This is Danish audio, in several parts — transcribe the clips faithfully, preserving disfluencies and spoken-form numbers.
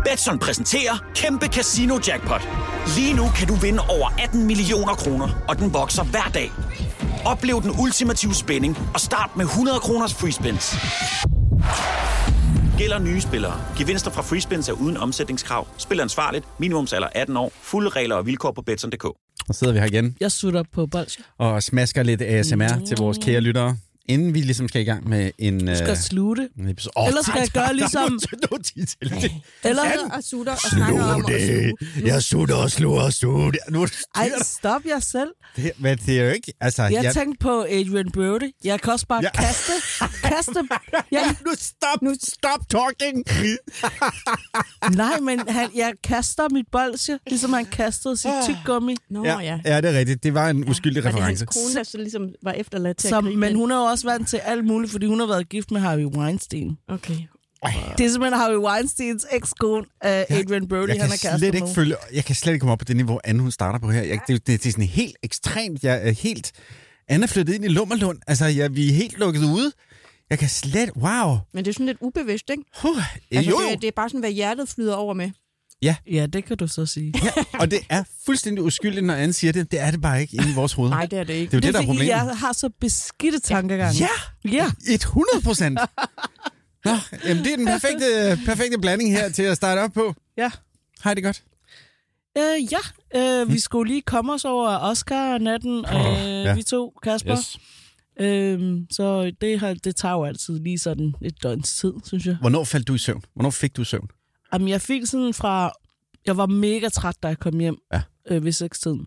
Betson præsenterer Kæmpe Casino Jackpot. Lige nu kan du vinde over atten millioner kroner, og den vokser hver dag. Oplev den ultimative spænding og start med hundrede kroners free spins. Gælder nye spillere. Gevinster fra free spins er uden omsætningskrav. Spil ansvarligt. Minimumsalder atten år. Fulde regler og vilkår på betson punktum d k. Så sidder vi her igen. Jeg sutter på bolsje. Og smasker lidt A S M R mm. til vores kære lyttere. Inden vi ligesom skal i gang med en... Du skal uh, slutte. Oh, Ellers skal jeg gøre ligesom... Eller og sutter og snakker om at suge. Jeg sutter og sluger og suger. Ej, stop jer selv. Det, men det er jo ikke... Altså, jeg, jeg tænkte på Adrian Brody. Jeg kan også bare ja. kaste. kaste. Jeg... Nu stop, nu stop talking. Nej, men han, jeg kaster mit bolsje, ligesom han kastede sit tyggegummi. Nå, ja, ja. ja, det er rigtigt. Det var en ja. uskyldig var reference. Det hans kone, der så ligesom var efterladt til så, at gribe. Men hun er jo også vant til alt muligt, fordi hun har været gift med Harvey Weinstein. Okay. Det er simpelthen Harvey Weinsteins ekskone, uh, Adrian Brody, jeg han er kastet slet ikke med. følge, Jeg kan slet ikke komme op på det niveau, Anne hun starter på her. Jeg, det, det, det er sådan helt ekstremt. Jeg er helt... Anne er flyttet ind i Lummerlund. Altså, jeg, vi er helt lukket ude. Jeg kan slet... Wow. Men det er sådan lidt ubevidst, ikke? Uh, altså, jo, det, jo. det er bare sådan, hvad hjertet flyder over med. Ja. Ja, det kan du så sige. Ja, og det er fuldstændig uskyldigt, når Anne siger det. Det er det bare ikke inde i vores hoved. Nej, det er det ikke. Det er jo det, det der er problemet. Jeg har så beskidte tankegang. Ja, ja. et hundrede procent. Nå, jamen det er den perfekte, perfekte blanding her til at starte op på. Ja. Har I det godt? Uh, ja, uh, vi skulle lige komme os over Oscar-natten, uh, ja. vi to, Kasper. Yes. Uh, så det, har, det tager jo altid lige sådan et døgns tid, synes jeg. Hvornår faldt du i søvn? Hvornår fik du søvn? Jamen, jeg fik sådan fra... Jeg var mega træt, da jeg kom hjem ja. øh, ved sekstiden.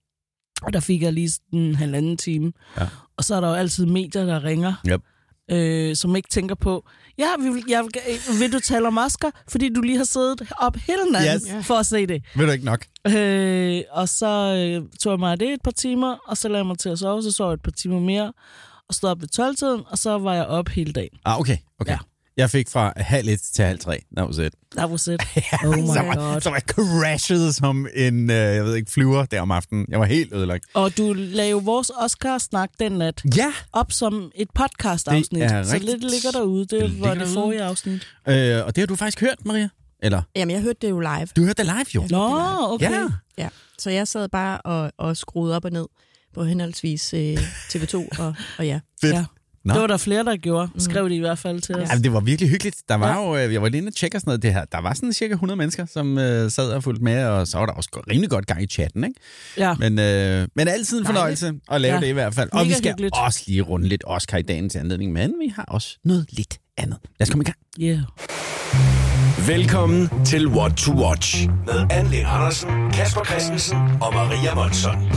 Og der fik jeg lige sådan en halvanden time. Ja. Og så er der jo altid medier, der ringer, yep. øh, som ikke tænker på, ja, vil, jeg, vil du tale om Oscar? Fordi du lige har siddet op hele natten yes. for at se det. Vil du ikke nok? Øh, og så øh, tog jeg mig af det et par timer, og så lagde jeg mig til at sove, så sov jeg et par timer mere, og stod op ved tolv-tiden, og så var jeg op hele dagen. Ah, okay. okay. Ja. Jeg fik fra halv et til halv tre. That was it. That was it. Oh my så var, god. Så var jeg crashet som en, øh, jeg ved ikke, flyver der om aftenen. Jeg var helt ødelagt. Og du lavede jo vores Oscar-snak den nat ja. op som et podcast-afsnit. Så lidt ligger derude. Det, det var det forrige afsnit. Øh, og det har du faktisk hørt, Maria? Eller? Jamen, jeg hørte det jo live. Du hørte det live, jo? Nå, okay. Ja. ja. Så jeg sad bare og, og skruede op og ned på henholdsvis øh, T V to og, og ja. Fedt. Ja. Nå. Det var der flere, der gjorde. Skrev de i hvert fald til os. Ja, det var virkelig hyggeligt. Der var ja. jo, jeg var lige inde og tjekke sådan noget det her. Der var sådan cirka hundrede mennesker, som øh, sad og fulgte med, og så var der også rimelig godt gang i chatten, ikke? Ja. Men, øh, men altid en fornøjelse at lave ja. det i hvert fald. Og Mega vi skal hyggeligt. også lige runde lidt Oscar i dagens anledning, men vi har også noget lidt andet. Lad os komme i gang. Yeah. Velkommen til What to Watch med Anne Lene Andersen, Kasper Christensen og Maria Monson.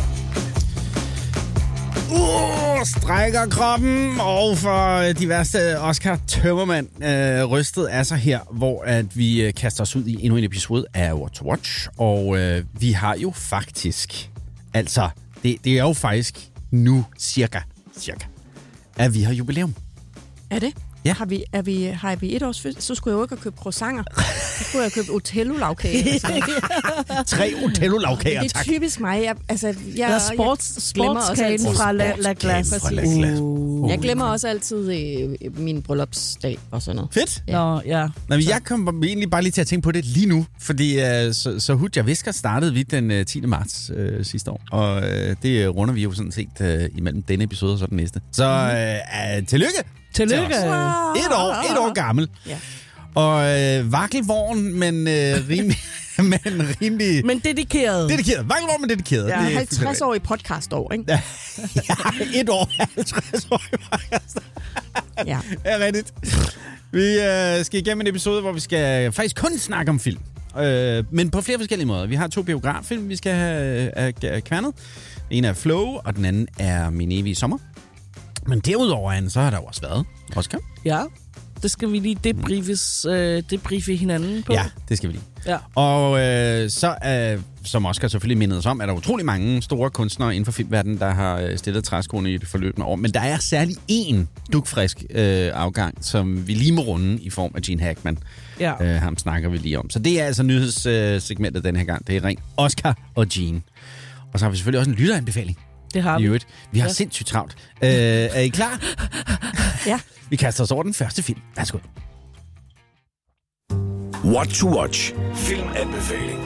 Uh, strækker kroppen og for de værste Oscar tømmermand øh, rystet af sig her, hvor at vi øh, kaster os ud i endnu en episode af What to Watch. Og øh, vi har jo faktisk, altså det, det er jo faktisk nu cirka, cirka, at vi har jubilæum. Er det? Ja. Har vi, er vi, har vi et års fødsel, så skulle jeg jo ikke have købt croissanter. Så skulle jeg have købt Otello-lavkage. Tre Otello-lavkager, tak. Det er typisk mig. Jeg, altså, jeg, jeg, jeg sports, sportskagen fra La, La Glace. Fra La Glace. Uh. Jeg glemmer også altid øh, min bryllupsdag og sådan noget. Fedt. Ja. Nå, ja. Nå, jeg kom egentlig bare lige til at tænke på det lige nu, fordi uh, så, så Hudja Visker startede vi den uh, tiende marts uh, sidste år, og uh, det runder vi jo sådan set uh, imellem denne episode og så den næste. Så uh, uh, tillykke! Tillykke! Et år, et år gammel. Ja. Og øh, vakkelvogn, men øh, rimelig... men rimelig... Men dedikeret. Dedikeret. Vakkelvogn, men dedikeret. Ja, halvtreds år i podcastår, ikke? Ja, ja, et år. halvtreds år i podcast. Ja. Ja, rigtigt. Vi øh, skal igennem en episode, hvor vi skal faktisk kun snakke om film. Øh, men på flere forskellige måder. Vi har to biograffilm, vi skal have, have kværnet. Den ene er Flow, og den anden er Min evige sommer. Men derudover, Anne, så har der jo også været Oscar. Ja, det skal vi lige debriefes, øh, debriefe hinanden på. Ja, det skal vi lige. Ja. Og øh, så, øh, som Oscar selvfølgelig mindede os om, er der utrolig mange store kunstnere inden for filmverdenen, der har stillet træskoene i det forløbende år. Men der er særlig én dugfrisk øh, afgang, som vi lige må runde i form af Gene Hackman. Ja. Øh, ham snakker vi lige om. Så det er altså nyhedssegmentet den her gang. Det er rent Oscar og Gene. Og så har vi selvfølgelig også en lytteranbefaling. Det har vi. Vi har ja. sindssygt travlt. Øh, er I klar? Ja. Vi kaster os over den første film. Værsgo. What to Watch. Filmanbefaling.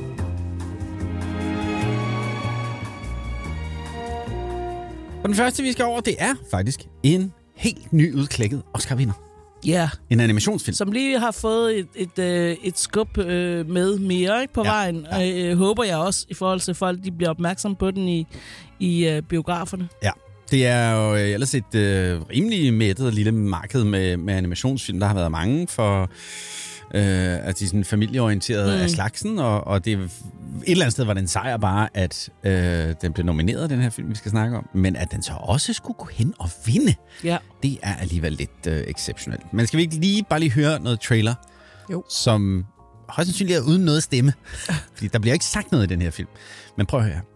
Og den første, vi skal over, det er faktisk en helt ny udklækket Oscar-vinder. Ja. Yeah. En animationsfilm. Som lige har fået et, et, et, et skub øh, med mere ikke, på ja. vejen. Og øh, håber jeg også, i forhold til folk, de bliver opmærksomme på den i, i øh, biograferne. Ja. Det er jo ellers et øh, rimelig mættet lille marked med, med animationsfilm. Der har været mange for øh, at de sådan familieorienterede mm. af slagsen, og, og det et eller andet sted var det en sejr bare, at øh, den blev nomineret, den her film, vi skal snakke om, men at den så også skulle gå hen og vinde, ja. det er alligevel lidt øh, exceptionelt. Men skal vi ikke lige bare lige høre noget trailer, jo. Som højst sandsynligt er uden noget stemme? Fordi der bliver ikke sagt noget i den her film. Men prøv at høre.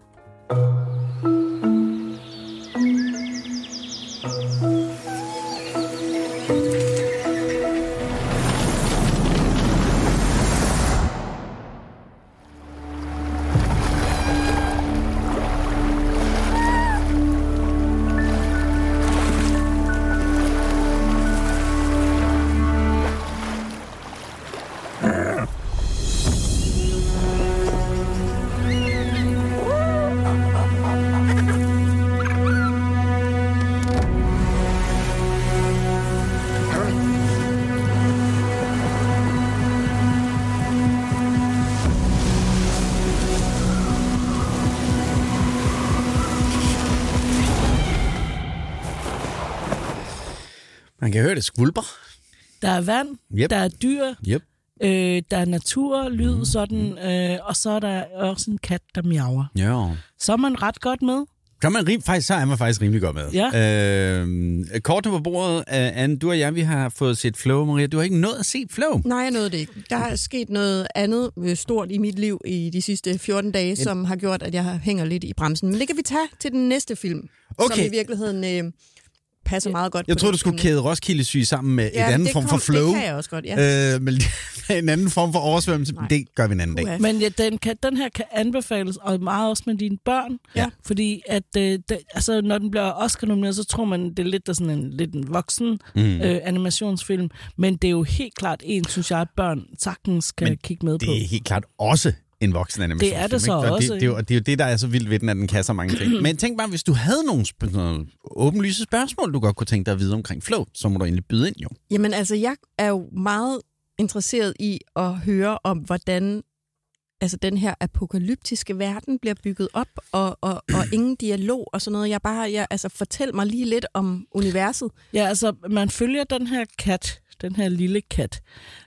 Man kan høre det skvulper. Der er vand, yep. der er dyr, yep. øh, der er natur, lyd, mm. sådan, øh, og så er der også en kat, der miaver. Ja. Så er man ret godt med. Kan man rim, faktisk, så er man faktisk rimelig godt med. Ja. Øh, kortene på bordet, Anne, du og jeg, vi har fået set Flow. Maria, du har ikke nået at se Flow. Nej, jeg nåede det ikke. Der er sket noget andet stort i mit liv i de sidste fjorten dage, Et... som har gjort, at jeg hænger lidt i bremsen. Men det kan vi tage til den næste film, okay. som i virkeligheden øh, passer meget godt. Jeg tror du skulle kæde Roskilde Syg sammen med ja, et andet form kom, for flow. Det kan jeg også godt, ja. Øh, men en anden form for oversvømmelse, Nej. det gør vi en anden dag. Men ja, den, kan, den her kan anbefales, og meget også med dine børn. Ja. Fordi at, øh, det, altså, når den bliver Oscar-nomineret, så tror man, det er lidt, der sådan en, lidt en voksen mm. øh, animationsfilm. Men det er jo helt klart en, synes jeg, at børn sagtens kan men kigge med det på. Det er helt klart også en voksen animationsfilm. Det er det så ikke? også. Det, det, det, det er jo det, der er så vildt ved den, at den kan så mange ting. Men tænk bare, hvis du havde nogle, sp- nogle åbenlyse spørgsmål, du godt kunne tænke dig at vide omkring Flow, så må du egentlig byde ind, jo. Jamen altså, jeg er jo meget interesseret i at høre om, hvordan altså, den her apokalyptiske verden bliver bygget op, og, og, og ingen dialog og sådan noget. Jeg bare, jeg, altså, fortæl mig lige lidt om universet. Ja, altså, man følger den her kat, den her lille kat,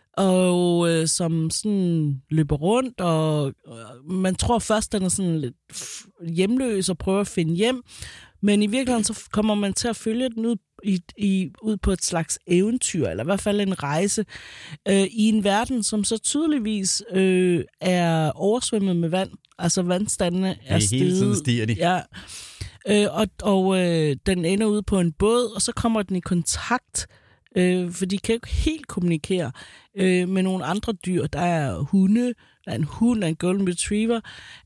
og øh, som sådan løber rundt, og øh, man tror først, den er sådan lidt hjemløs og prøver at finde hjem, men i virkeligheden så kommer man til at følge den ud, i, i, ud på et slags eventyr, eller i hvert fald en rejse, øh, i en verden, som så tydeligvis øh, er oversvømmet med vand. Altså vandstandene er steget. Hele tiden stiger de. Ja. Øh, og og øh, den ender ude på en båd, og så kommer den i kontakt, øh, for de kan jo ikke helt kommunikere øh, med nogle andre dyr. Der er hunde, der er en hund, der er en golden retriever,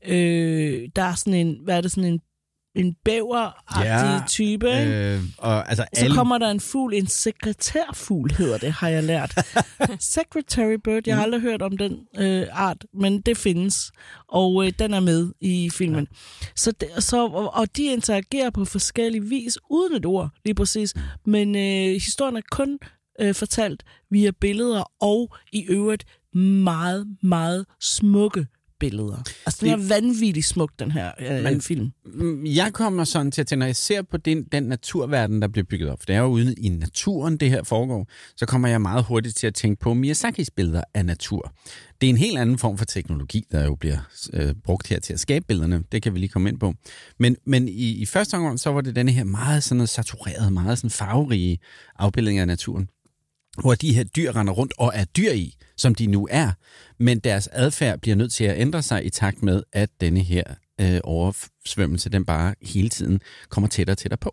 øh, der er sådan en, hvad er det, sådan en en bæveragtig ja, type. Øh, og, altså, så alle... kommer der en fugl, en sekretærfugl hedder det, har jeg lært. Secretary bird, jeg har aldrig hørt om den øh, art, men det findes, og øh, den er med i filmen. Ja. Så, det, så og, og de interagerer på forskellige vis, uden et ord, lige præcis, men øh, historien er kun øh, fortalt via billeder, og i øvrigt meget, meget smukke billeder. Altså, den er vanvittigt smuk, den her øh, Men, film. Jeg kommer sådan til, at når jeg ser på den, den naturverden, der bliver bygget op, for det er jo ude i naturen, det her foregår, så kommer jeg meget hurtigt til at tænke på Miyazakis billeder af natur. Det er en helt anden form for teknologi, der jo bliver øh, brugt her til at skabe billederne. Det kan vi lige komme ind på. Men, men i, i første omgang, så var det denne her meget sådan noget satureret, meget sådan farverige afbildning af naturen, hvor de her dyr render rundt og er dyr i, som de nu er, men deres adfærd bliver nødt til at ændre sig i takt med, at denne her øh, oversvømmelse, den bare hele tiden kommer tættere og tættere på.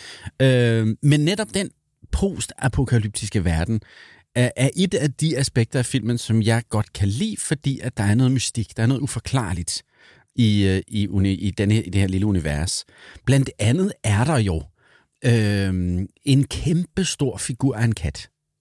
Øh, men netop den post-apokalyptiske verden er, er et af de aspekter af filmen, som jeg godt kan lide, fordi at der er noget mystik, der er noget uforklarligt i, i, uni, i, denne, i det her lille univers. Blandt andet er der jo øh, en kæmpe stor figur af en kat.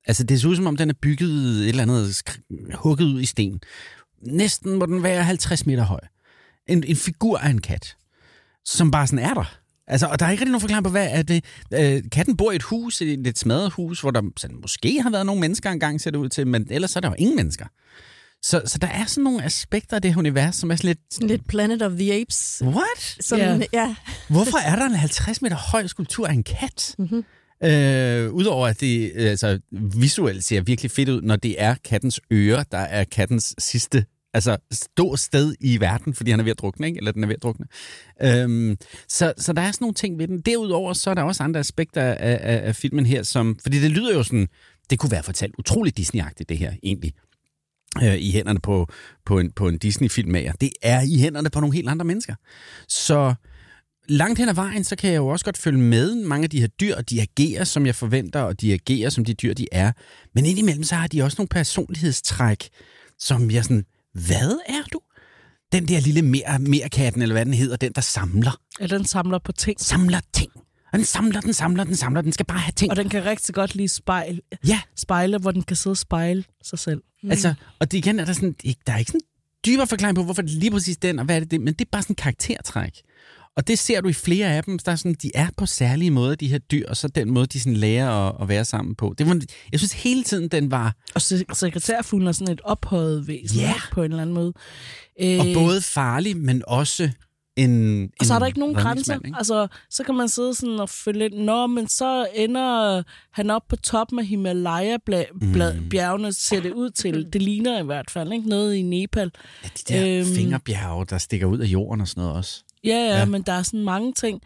Altså, det ser ud som om, den er bygget et eller andet, sk- hugget ud i sten. Næsten må den være halvtreds meter høj. En, en figur af en kat, som bare sådan er der. Altså, og der er ikke rigtig nogen forklaring på, hvad er det. Øh, katten bor i et hus, et lidt smadret hus, hvor der sådan, måske har været nogle mennesker engang, ser det ud til, men ellers er der jo ingen mennesker. Så, så der er sådan nogle aspekter af det univers, som er sådan lidt... Sådan lidt Planet of the Apes. What? Sådan, Ja. ja. Hvorfor er der en halvtreds meter høj skulptur af en kat? Mm-hmm. Øh, Udover at det altså, visuelt ser virkelig fedt ud, når det er kattens ører, der er kattens sidste altså, stå sted i verden, fordi han er ved at drukne, ikke? Eller den er ved at drukne. Øhm, så, så der er sådan nogle ting ved den. Derudover så er der også andre aspekter af, af, af filmen her, som, fordi det lyder jo sådan, det kunne være fortalt utroligt Disney-agtigt, det her egentlig. Øh, i hænderne på, på en, på en Disney-filmmager. Det er i hænderne på nogle helt andre mennesker. Så langt hen ad vejen, så kan jeg jo også godt følge med mange af de her dyr, og de agerer, som jeg forventer, og de agerer, som de dyr, de er. Men indimellem, så har de også nogle personlighedstræk, som jeg sådan, hvad er du? Den der lille mere, mere katten, eller hvad den hedder, den der samler. Ja, den samler på ting. Samler ting. Og den samler, den samler, den samler, den skal bare have ting. Og den kan rigtig godt lide spejl. Ja. Spejle, hvor den kan sidde og spejle sig selv. Mm. Altså, og det igen er der sådan, der er ikke sådan dybere forklaring på, hvorfor det er lige præcis den, og hvad er det det, men det er bare sådan en karaktertræk. Og det ser du i flere af dem, der er sådan, de er på særlige måder, de her dyr, og så den måde, de sådan lærer at, at være sammen på. Det var, jeg synes hele tiden, den var... Og sekretærfuglen er sådan et ophøjet væsen, Ja. på en eller anden måde. Øh, Og både farlig, men også en... og så er en der ikke nogen grænser. redningsmand, ikke? Altså, så kan man sidde sådan og følge lidt, nå, men så ender han op på toppen af Himalaya-bjergene, ser det ud til. Det ligner i hvert fald, ikke? Noget i Nepal. Ja, de der Øhm. fingerbjerge, der stikker ud af jorden og sådan noget også. Ja, ja, Ja. men der er sådan mange ting.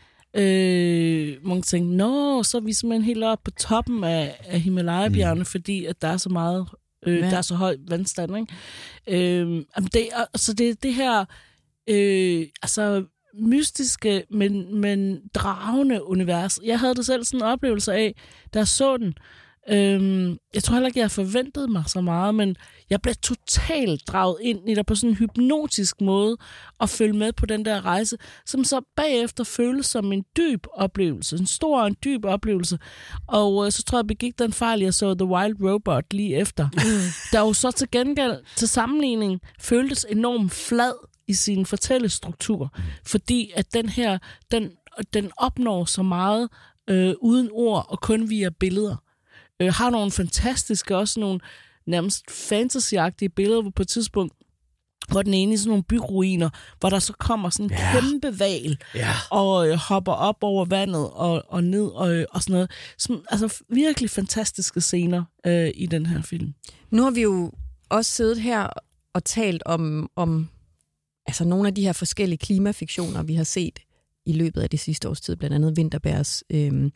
Øh, mange ting, nå, så er vi simpelthen helt oppe på toppen af, af Himalaya-bjergene, mm. fordi at der er så meget, øh, Ja. der er så høj vandstand, ikke? Øh, jamen det, er- altså det er det her, øh, altså mystiske, men, men dragende univers. Jeg havde det selv sådan en oplevelse af, da jeg så den. Øhm, jeg tror heller ikke, jeg havde forventet mig så meget, men jeg blev totalt draget ind i det på sådan en hypnotisk måde og følge med på den der rejse, som så bagefter føles som en dyb oplevelse, en stor og en dyb oplevelse. Og øh, så tror jeg, jeg begik den fejl, jeg så The Wild Robot lige efter. Der jo så til gengæld, til sammenligning, føltes enormt flad i sin fortællestruktur, fordi at den her, den, den opnår så meget øh, uden ord og kun via billeder. Øh, har nogle fantastiske, også nogle nærmest fantasyagtige billeder, hvor på et tidspunkt, hvor den ene i sådan nogle byruiner, hvor der så kommer sådan en Ja. kæmpe val, Ja. og øh, hopper op over vandet og, og ned og, øh, og sådan noget. Som, altså virkelig fantastiske scener øh, i den her film. Nu har vi jo også siddet her og talt om, om altså nogle af de her forskellige klimafiktioner, vi har set i løbet af det sidste års tid, blandt andet Vinterbergs. Øhm,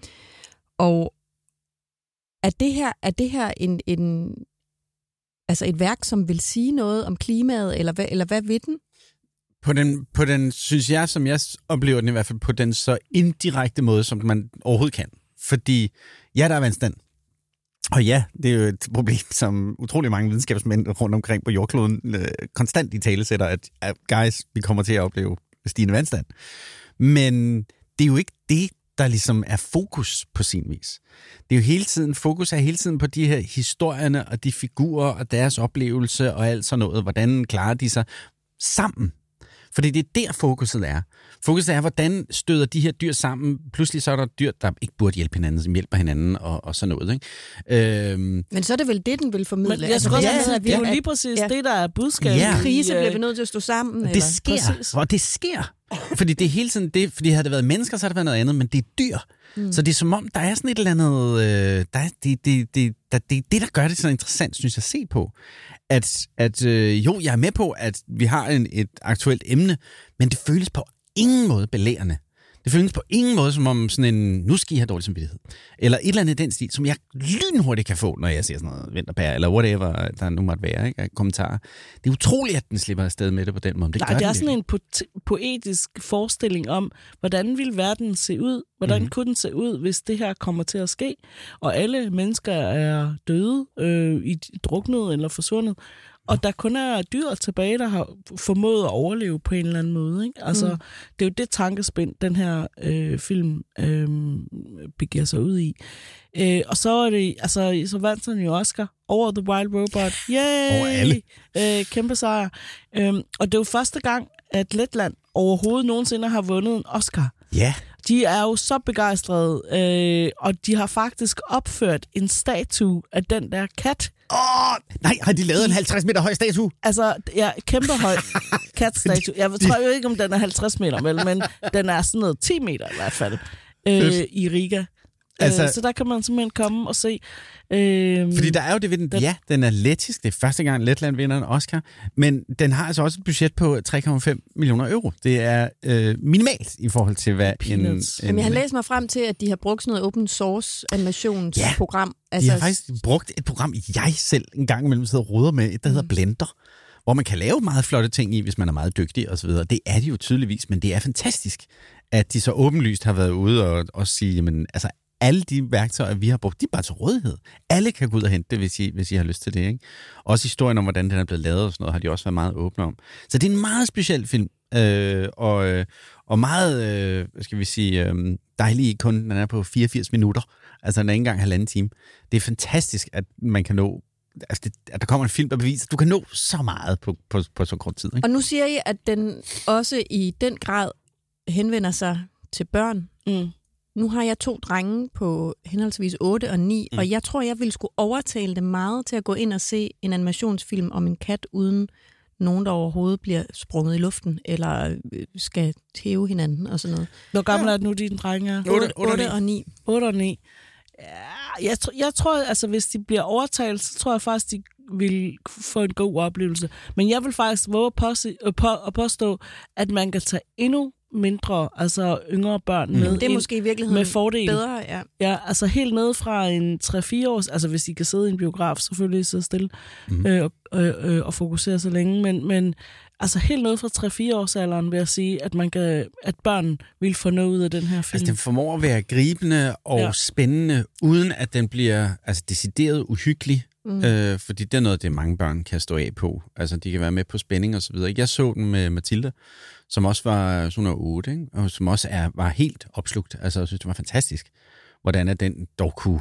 og er det her, er det her en, en, altså et værk, som vil sige noget om klimaet, eller hvad, eller hvad ved den? På den, på den, synes jeg, som jeg oplever den i hvert fald, på den så indirekte måde, som man overhovedet kan. Fordi, ja, der er vandstand. Og ja, det er jo et problem, som utrolig mange videnskabsmænd rundt omkring på jordkloden øh, konstant i talesætter, at, at guys, vi kommer til at opleve stigende vandstand. Men det er jo ikke det, der ligesom er fokus på sin vis. Det er jo hele tiden, fokus er hele tiden på de her historierne og de figurer og deres oplevelse og alt sådan noget. Hvordan klarer de sig sammen? Fordi det er der fokuset er. Fokuset er, hvordan støder de her dyr sammen. Pludselig så er der dyr, der ikke burde hjælpe hinanden, som hjælper hinanden og, og sådan noget. Ikke? Øhm, Men så er det vel det, den vil formidle? Men jeg tror ja, også, at det er jo at- lige præcis ja. det, der er budskabet. Ja. i, Krise øh, bliver vi nødt til at stå sammen? det eller? sker, Præcis. og det sker. Fordi det er hele tiden det, fordi havde det været mennesker, så havde det været noget andet, men det er dyr. Mm. Så det er som om, der er sådan et eller andet, øh, der er, det, det, det, der, det er det, der gør det så interessant, synes jeg, at se på. At, at øh, jo, jeg er med på, at vi har en, et aktuelt emne, men det føles på ingen måde belærende. Det føles på ingen måde som om sådan en, nu skal I have dårlig samvittighed. Eller et eller andet i den stil, som jeg lynhurtigt kan få, når jeg ser sådan noget vinterbær, eller whatever, der nu måtte være, ikke? Kommentarer. Det er utroligt, at den slipper afsted med det på den måde. Det, Nej, gør det er den sådan en po- poetisk forestilling om, hvordan vil verden se ud? Hvordan mm-hmm. kunne den se ud, hvis det her kommer til at ske? Og alle mennesker er døde, øh, i druknet eller forsvundet. og der kun er dyr tilbage, der har formået at overleve på en eller anden måde. Ikke? Altså, mm. det er jo det tankespind, den her øh, film øh, begiver sig ud i. Øh, og så er det, altså, så vandt han jo Oscar over The Wild Robot. Yay! Over alle. Øh, kæmpe sejr. Øh, og det er jo første gang, at Letland overhovedet nogensinde har vundet en Oscar. Ja. De er jo så begejstrede, øh, og de har faktisk opført en statue af den der kat. Åh, oh, nej, har de lavet en halvtreds meter høj statue? Altså, ja, kæmpe høj katstatue. Jeg tror jo ikke, om den er halvtreds meter, vel, men den er sådan noget ti meter i hvert fald øh, i Riga. Altså, øh, så der kan man simpelthen komme og se. Øh, fordi der er jo det ved den, den, ja, den er lettisk. Det er første gang, Letland vinder en Oscar. Men den har altså også et budget på tre komma fem millioner euro. Det er øh, minimalt i forhold til, hvad en, en... Jamen, jeg har læst mig frem til, at de har brugt sådan noget open source animationsprogram. Ja, altså, de har faktisk brugt et program, jeg selv en gang imellem sidder og roder med, der hedder Blender, hvor man kan lave meget flotte ting i, hvis man er meget dygtig og så videre. Det er de jo tydeligvis, men det er fantastisk, at de så åbenlyst har været ude og, og sige, jamen, altså, alle de værktøjer, vi har brugt, de er bare til rådighed. Alle kan gå ud og hente det, hvis I, hvis I har lyst til det. Ikke? Også historien om, hvordan den er blevet lavet og sådan noget, har de også været meget åbne om. Så det er en meget speciel film, øh, og, og meget, øh, hvad skal vi sige, øh, dejlig kun, den er på fireogfirs minutter. Altså, den er ikke engang halvanden time. Det er fantastisk, at man kan nå, altså det, at der kommer en film, der beviser, at du kan nå så meget på, på, på så kort tid. Ikke? Og nu siger I, at den også i den grad henvender sig til børn. Mm. Nu har jeg to drenge på henholdsvis otte og ni, mm. og jeg tror, jeg ville skulle overtale dem meget til at gå ind og se en animationsfilm om en kat, uden nogen, der overhovedet bliver sprunget i luften, eller skal tæve hinanden og sådan noget. Hvor gammel er det nu, dine drenge er? otte og ni. otte og ni. Ja, jeg, jeg tror, altså hvis de bliver overtalt, så tror jeg faktisk, de vil få en god oplevelse. Men jeg vil faktisk våge at påstå, at man kan tage endnu mindre, altså yngre børn med. Mm. Det er måske i virkeligheden med fordel. Bedre, ja. Ja, altså helt ned fra en tre fire års, altså hvis de kan sidde i en biograf, selvfølgelig sidde stille mm. øh, og, øh, og fokusere så længe, men, men altså helt ned fra tre fire års alderen vil jeg sige, at man kan, at børn vil få noget ud af den her film. Altså den formår at være gribende og ja. spændende, uden at den bliver altså decideret uhyggelig. Mm. Øh, fordi det er noget, det mange børn kan stå af på. Altså, de kan være med på spænding og så videre. Jeg så den med Mathilda, som også var sådan otte, ikke? Og som også er, var helt opslugt. Altså, jeg synes, det var fantastisk, hvordan at den dog kunne...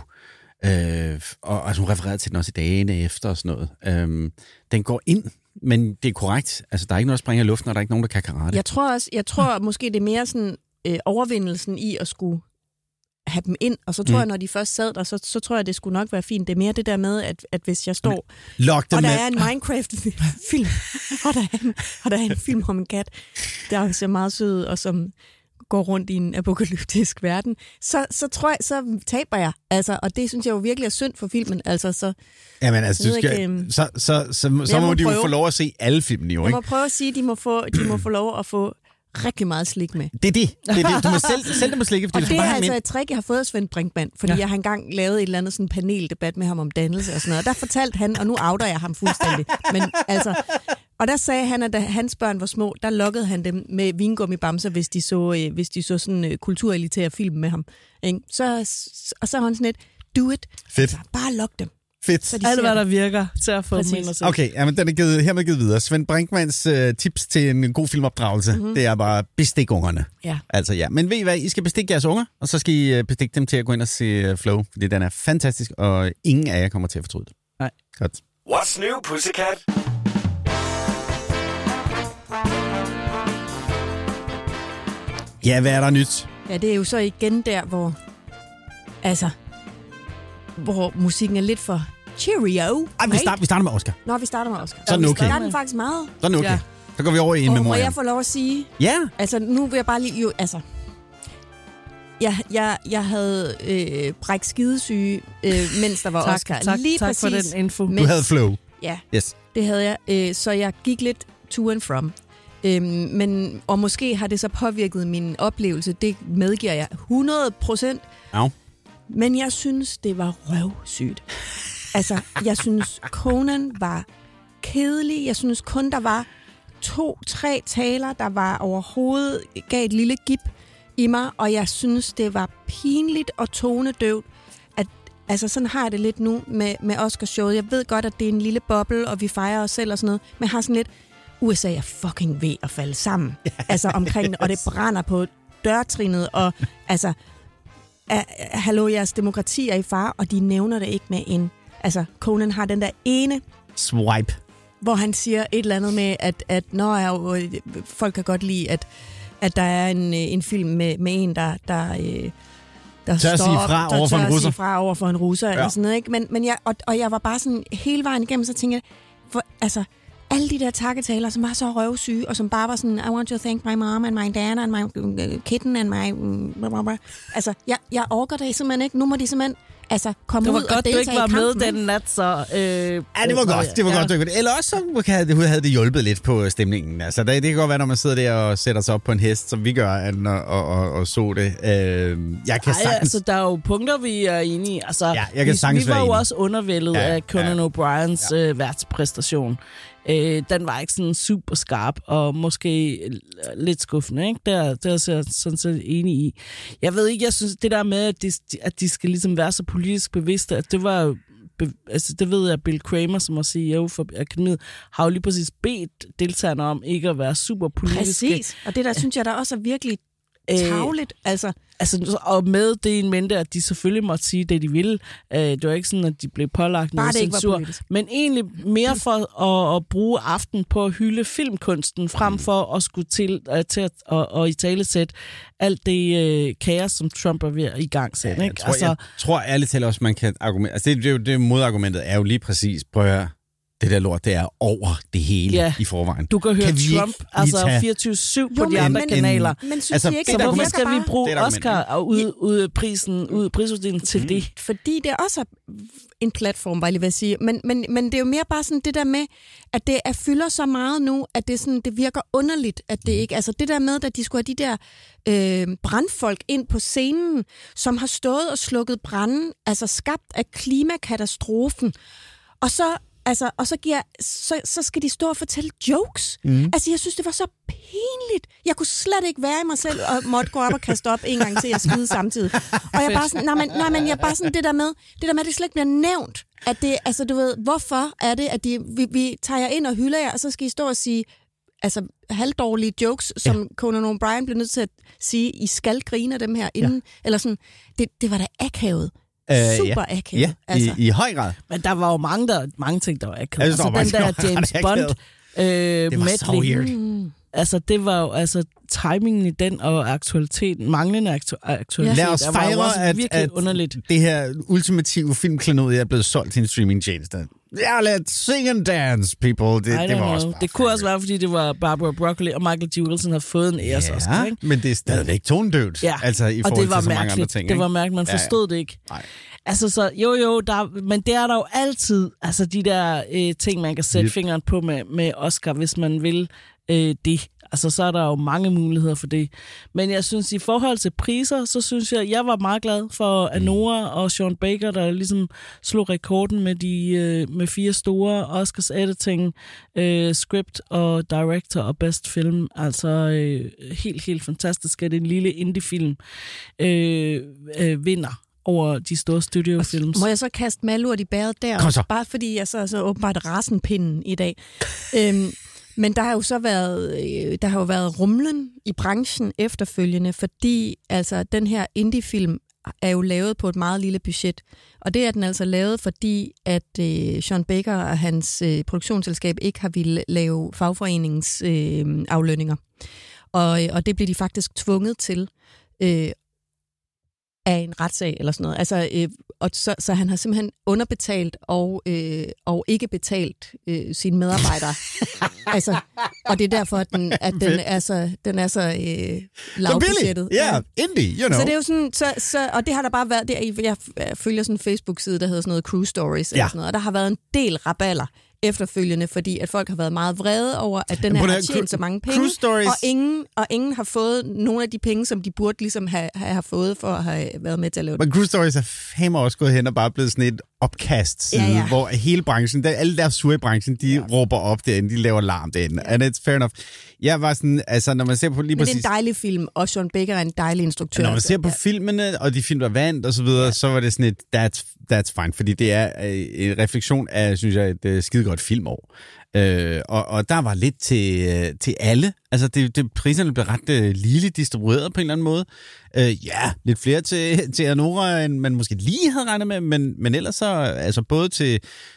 Øh, og altså, hun refererede til den også i dagene efter og sådan noget. Øh, den går ind, men det er korrekt. Altså, der er ikke noget, der springer i luften, og der er ikke nogen, der kan karate. Jeg tror også, jeg tror måske, det er mere sådan øh, overvindelsen i at skulle have dem ind, og så tror mm. jeg, når de først sad der, så, så tror jeg, det skulle nok være fint. Det er mere det der med, at, at hvis jeg står, og der med. er en Minecraft-film, og, der er en, og der er en film om en kat, der ser meget sød, og som går rundt i en apokalyptisk verden, så, så tror jeg, så taber jeg. Altså, og det synes jeg jo virkelig er synd for filmen. Altså, så, Jamen, altså, du skal, ikke, så, så, så, så, så må, må de prøve. jo få lov at se alle filmene, jo, ikke? Jeg må prøve at sige, at de må få, de må få lov at få rigtig meget slik med. Det er det. det, er det. Du må selv, selv det må slikke, fordi og det er altså et trick, jeg har fået af Svend Brinkmann, fordi ja. jeg har engang lavet et eller andet sådan paneldebat med ham om dannelse og sådan noget. Og der fortalte han, og nu outer jeg ham fuldstændig, men altså, og der sagde han, at da hans børn var små, der lokkede han dem med vingummibamser, hvis de så, øh, hvis de så sådan øh, kulturelitære film med ham. Ikke? Så, og så har han sådan et, do it. Fedt. Altså, bare lok dem. Fedt. Alt, hvad der virker til at få dem ind og se. Okay, jamen, den er givet, hermed givet videre. Svend Brinkmanns uh, tips til en god filmopdragelse, mm-hmm. det er bare bestik ungerne. Ja. Altså ja, men ved I hvad, I skal bestikke jeres unger, og så skal I uh, bestikke dem til at gå ind og se uh, Flow, fordi den er fantastisk, og ingen af jer kommer til at fortryde det. Nej. Godt. What's new, Pussycat? Ja, hvad er der nyt? Ja, det er jo så igen der, hvor altså hvor musikken er lidt for cheerio. Ej, vi, start, vi starter med Oscar. Nå, vi starter med Oscar. Så er den okay. Vi starter den faktisk meget. Så er den okay. Ja. Så går vi over i en og memorie. Må jeg få lov at sige? Ja. Altså, nu vil jeg bare lige... Jo, altså, jeg, jeg, jeg havde øh, bræk skidesyge, øh, mens der var tak, Oscar. Tak, lige tak præcis, for den info. Mens, du havde Flow. Ja, yes. Det havde jeg. Øh, så jeg gik lidt to and from. Øhm, men, og måske har det så påvirket min oplevelse. Det medgiver jeg hundrede procent. Ja. Men jeg synes, det var røvsygt. Altså, jeg synes, Conan var kedelig. Jeg synes kun, der var to-tre taler, der var overhovedet gav et lille gip i mig. Og jeg synes, det var pinligt og tonedøvt, at Altså, sådan har jeg det lidt nu med, med Oscarshowet. Jeg ved godt, at det er en lille boble, og vi fejrer os selv og sådan noget, men jeg har sådan lidt, U S A er fucking ved at falde sammen. Altså, omkring det, og det brænder på dørtrinet, og altså, uh, hallo, jeres demokrati er i fare, og de nævner det ikke med en. Altså, Conan har den der ene swipe, hvor han siger et eller andet med, at, at når jeg, folk kan godt lide, at, at der er en, en film med, med en, der, der, der tør står sige fra op, der over for tør en russer. sige fra over for en russer. Ja. Eller sådan noget, ikke? Men, men jeg, og, og jeg var bare sådan hele vejen igennem, så tænkte jeg, for, altså, alle de der takketaler, som var så røvsyge, og som bare var sådan, I want to thank my mom and my dad and my kitten and my... Blablabla. Altså, jeg, jeg orker det simpelthen ikke. Nu må de simpelthen altså, komme det var ud godt, og deltage du ikke var i kampen, med den nat, så... Øh, ja, det var godt. Det var ja. godt. Det var godt. Eller også så havde det, havde det hjulpet lidt på stemningen. Altså, det, det kan godt være, når man sidder der og sætter sig op på en hest, som vi gør, og, og, og, og så det. Øh, jeg kan Ej, sagtens... altså, der er jo punkter, vi er enige i. Altså, ja, jeg kan sagtens vi, vi var jo være også undervældet ja, af Conan ja. O'Briens ja. øh, værtspræstation. Øh, den var ikke sådan super skarp, og måske lidt skuffende, ikke? Der, der er jeg sådan set enig i. Jeg ved ikke, jeg synes, det der med, at de, at de skal ligesom være så politisk bevidste, at det var jo, be, altså det ved jeg, Bill Kramer, som er C E O for Akademiet, har jo lige præcis bedt deltagerne om ikke at være super politiske. Præcis, og det der synes jeg, der også er virkelig tavligt, altså. Altså, og med det en mente, at de selvfølgelig måtte sige det, de ville. Øh, det var ikke sådan, at de blev pålagt noget censur. Men egentlig mere for at, at bruge aften på at hylde filmkunsten, frem for at skulle til, uh, til at og, og i talesæt alt det uh, kaos, som Trump er ved at i gang sætte. Ja, jeg, tror, altså, jeg tror ærligt talt også, man kan argumentere. Altså, det, det, det modargumentet er jo lige præcis, prøv at høre, det der lort, det er over det hele ja. i forvejen. Du kan høre kan Trump altså fireogtyve syv på jo, de andre men, kanaler. Men, men synes altså, I ikke, så at hvorfor skal bare... vi bruge Oscar og ud, ud prisen, ud prisuddelingen mm. til det? Fordi det er også en platform, var jeg lige ved at sige. Men, men, men det er jo mere bare sådan det der med, at det er fylder så meget nu, at det, sådan, det virker underligt, at det ikke... Altså det der med, at de skulle have de der øh, brandfolk ind på scenen, som har stået og slukket branden, altså skabt af klimakatastrofen. Og så... Altså, og så, giver, så, så skal de stå og fortælle jokes. Mm. Altså, jeg synes, det var så pinligt. Jeg kunne slet ikke være i mig selv, og måtte gå op og kaste op en gang til, jeg skide samtidig. Og jeg bare sådan, nej, men, nej, men jeg bare sådan, det der med, det der med, at det slet ikke bliver nævnt. At det, altså, du ved, hvorfor er det, at de, vi, vi tager jer ind og hylder jer, og så skal I stå og sige, altså, halvdårlige jokes, som ja. Conan O'Brien blev nødt til at sige, I skal grine af dem her inden. Ja. Eller sådan, det, det var da akavet. Super uh, akavet. Ja, altså. i, i høj grad. Men der var jo mange, der, mange ting, der var akavet. Altså, altså den der James Bond øh, det var medley. så weird. Mm. Altså, det var jo, altså, timingen i den og aktualiteten, manglende aktu- aktualitet, lad os fejre, at, at underligt. det her ultimative filmklenod er blevet solgt til en streamingtjeneste. Ja, let's sing and dance, people. Det, det var også det kunne også være, fordi det var Barbara Broccoli og Michael G. Wilson havde fået en æres ja, Oscar, ikke? Men det er stadigvæk tonedøvt. Ja, altså, i og det var til så mange mærkeligt. Andre ting, det var ikke? mærkeligt, man forstod ja, ja. det ikke. Nej. Altså, så jo, jo, der, men det er der jo altid, altså de der øh, ting, man kan sætte yep. fingeren på med, med Oscar, hvis man vil øh, det. Altså, så er der jo mange muligheder for det. Men jeg synes, i forhold til priser, så synes jeg, jeg var meget glad for Anora og Sean Baker, der ligesom slog rekorden med de øh, med fire store Oscars editing, øh, script og director og best film. Altså, øh, helt, helt fantastisk, at det er en lille indie-film øh, øh, vinder over de store studiofilms. Må jeg så kaste malurt i bæret der? Så. Bare fordi jeg så er så åbenbart rasenpinden i dag. øhm, men der har jo så været, øh, der har jo været rumlen i branchen efterfølgende, fordi altså den her indie-film er jo lavet på et meget lille budget. Og det er den altså lavet, fordi at øh, Sean Baker og hans øh, produktionsselskab ikke har ville lave fagforeningens øh, aflønninger. Og, og det blev de faktisk tvunget til øh, af en retssag eller sådan noget. Altså, øh, og så, så han har simpelthen underbetalt og, øh, og ikke betalt øh, sine medarbejdere. altså, og det er derfor, at den, at den er så, den er så øh, lavbudgettet. Ja, yeah, indie, you know. Så det er jo sådan, så, så, og det har der bare været, der, jeg følger sådan en Facebook-side, der hedder sådan noget Cruise Stories, ja. eller sådan noget, og der har været en del raballer efterfølgende, fordi at folk har været meget vrede over, at den her har tjent så mange penge, og ingen, og ingen har fået nogle af de penge, som de burde ligesom have, have fået for at have været med til at lave det. Men Cruise Stories er fandme også gået hen og bare blevet sådan et opkast Ja, ja. hvor hele branchen, der, alle der sure i branchen, de ja. råber op derinde, de laver larm derinde. Ja. And it's fair enough. Jeg var sådan, altså når man ser på lige Men præcis... det er en dejlig film, og Sean Baker er en dejlig instruktør. Når man ser på ja. filmene, og de film, der vandt og så videre, ja. så var det sådan et, that's, that's fine, fordi det er en refleksion af, synes jeg, et uh, skidegodt filmår. Øh, og, og der var lidt til, uh, til alle. Altså, det, det, priserne blev ret uh, ligeligt distribueret på en eller anden måde. Øh, ja, lidt flere til, til Anora, end man måske lige havde regnet med, men, men ellers så, altså både til...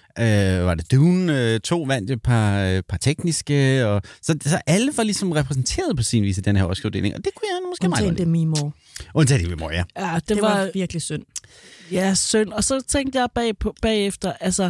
Øh, var det Dune øh, to vandt et par, øh, par tekniske, og så, så alle var ligesom repræsenteret på sin vis i den her Oscar-uddeling, og det kunne jeg måske meget Undtagen Demi Moore. Undtagen Demi Moore, ja. Ja, det, Det var, var virkelig synd. Ja, synd. Og så tænkte jeg bag på, bagefter, altså,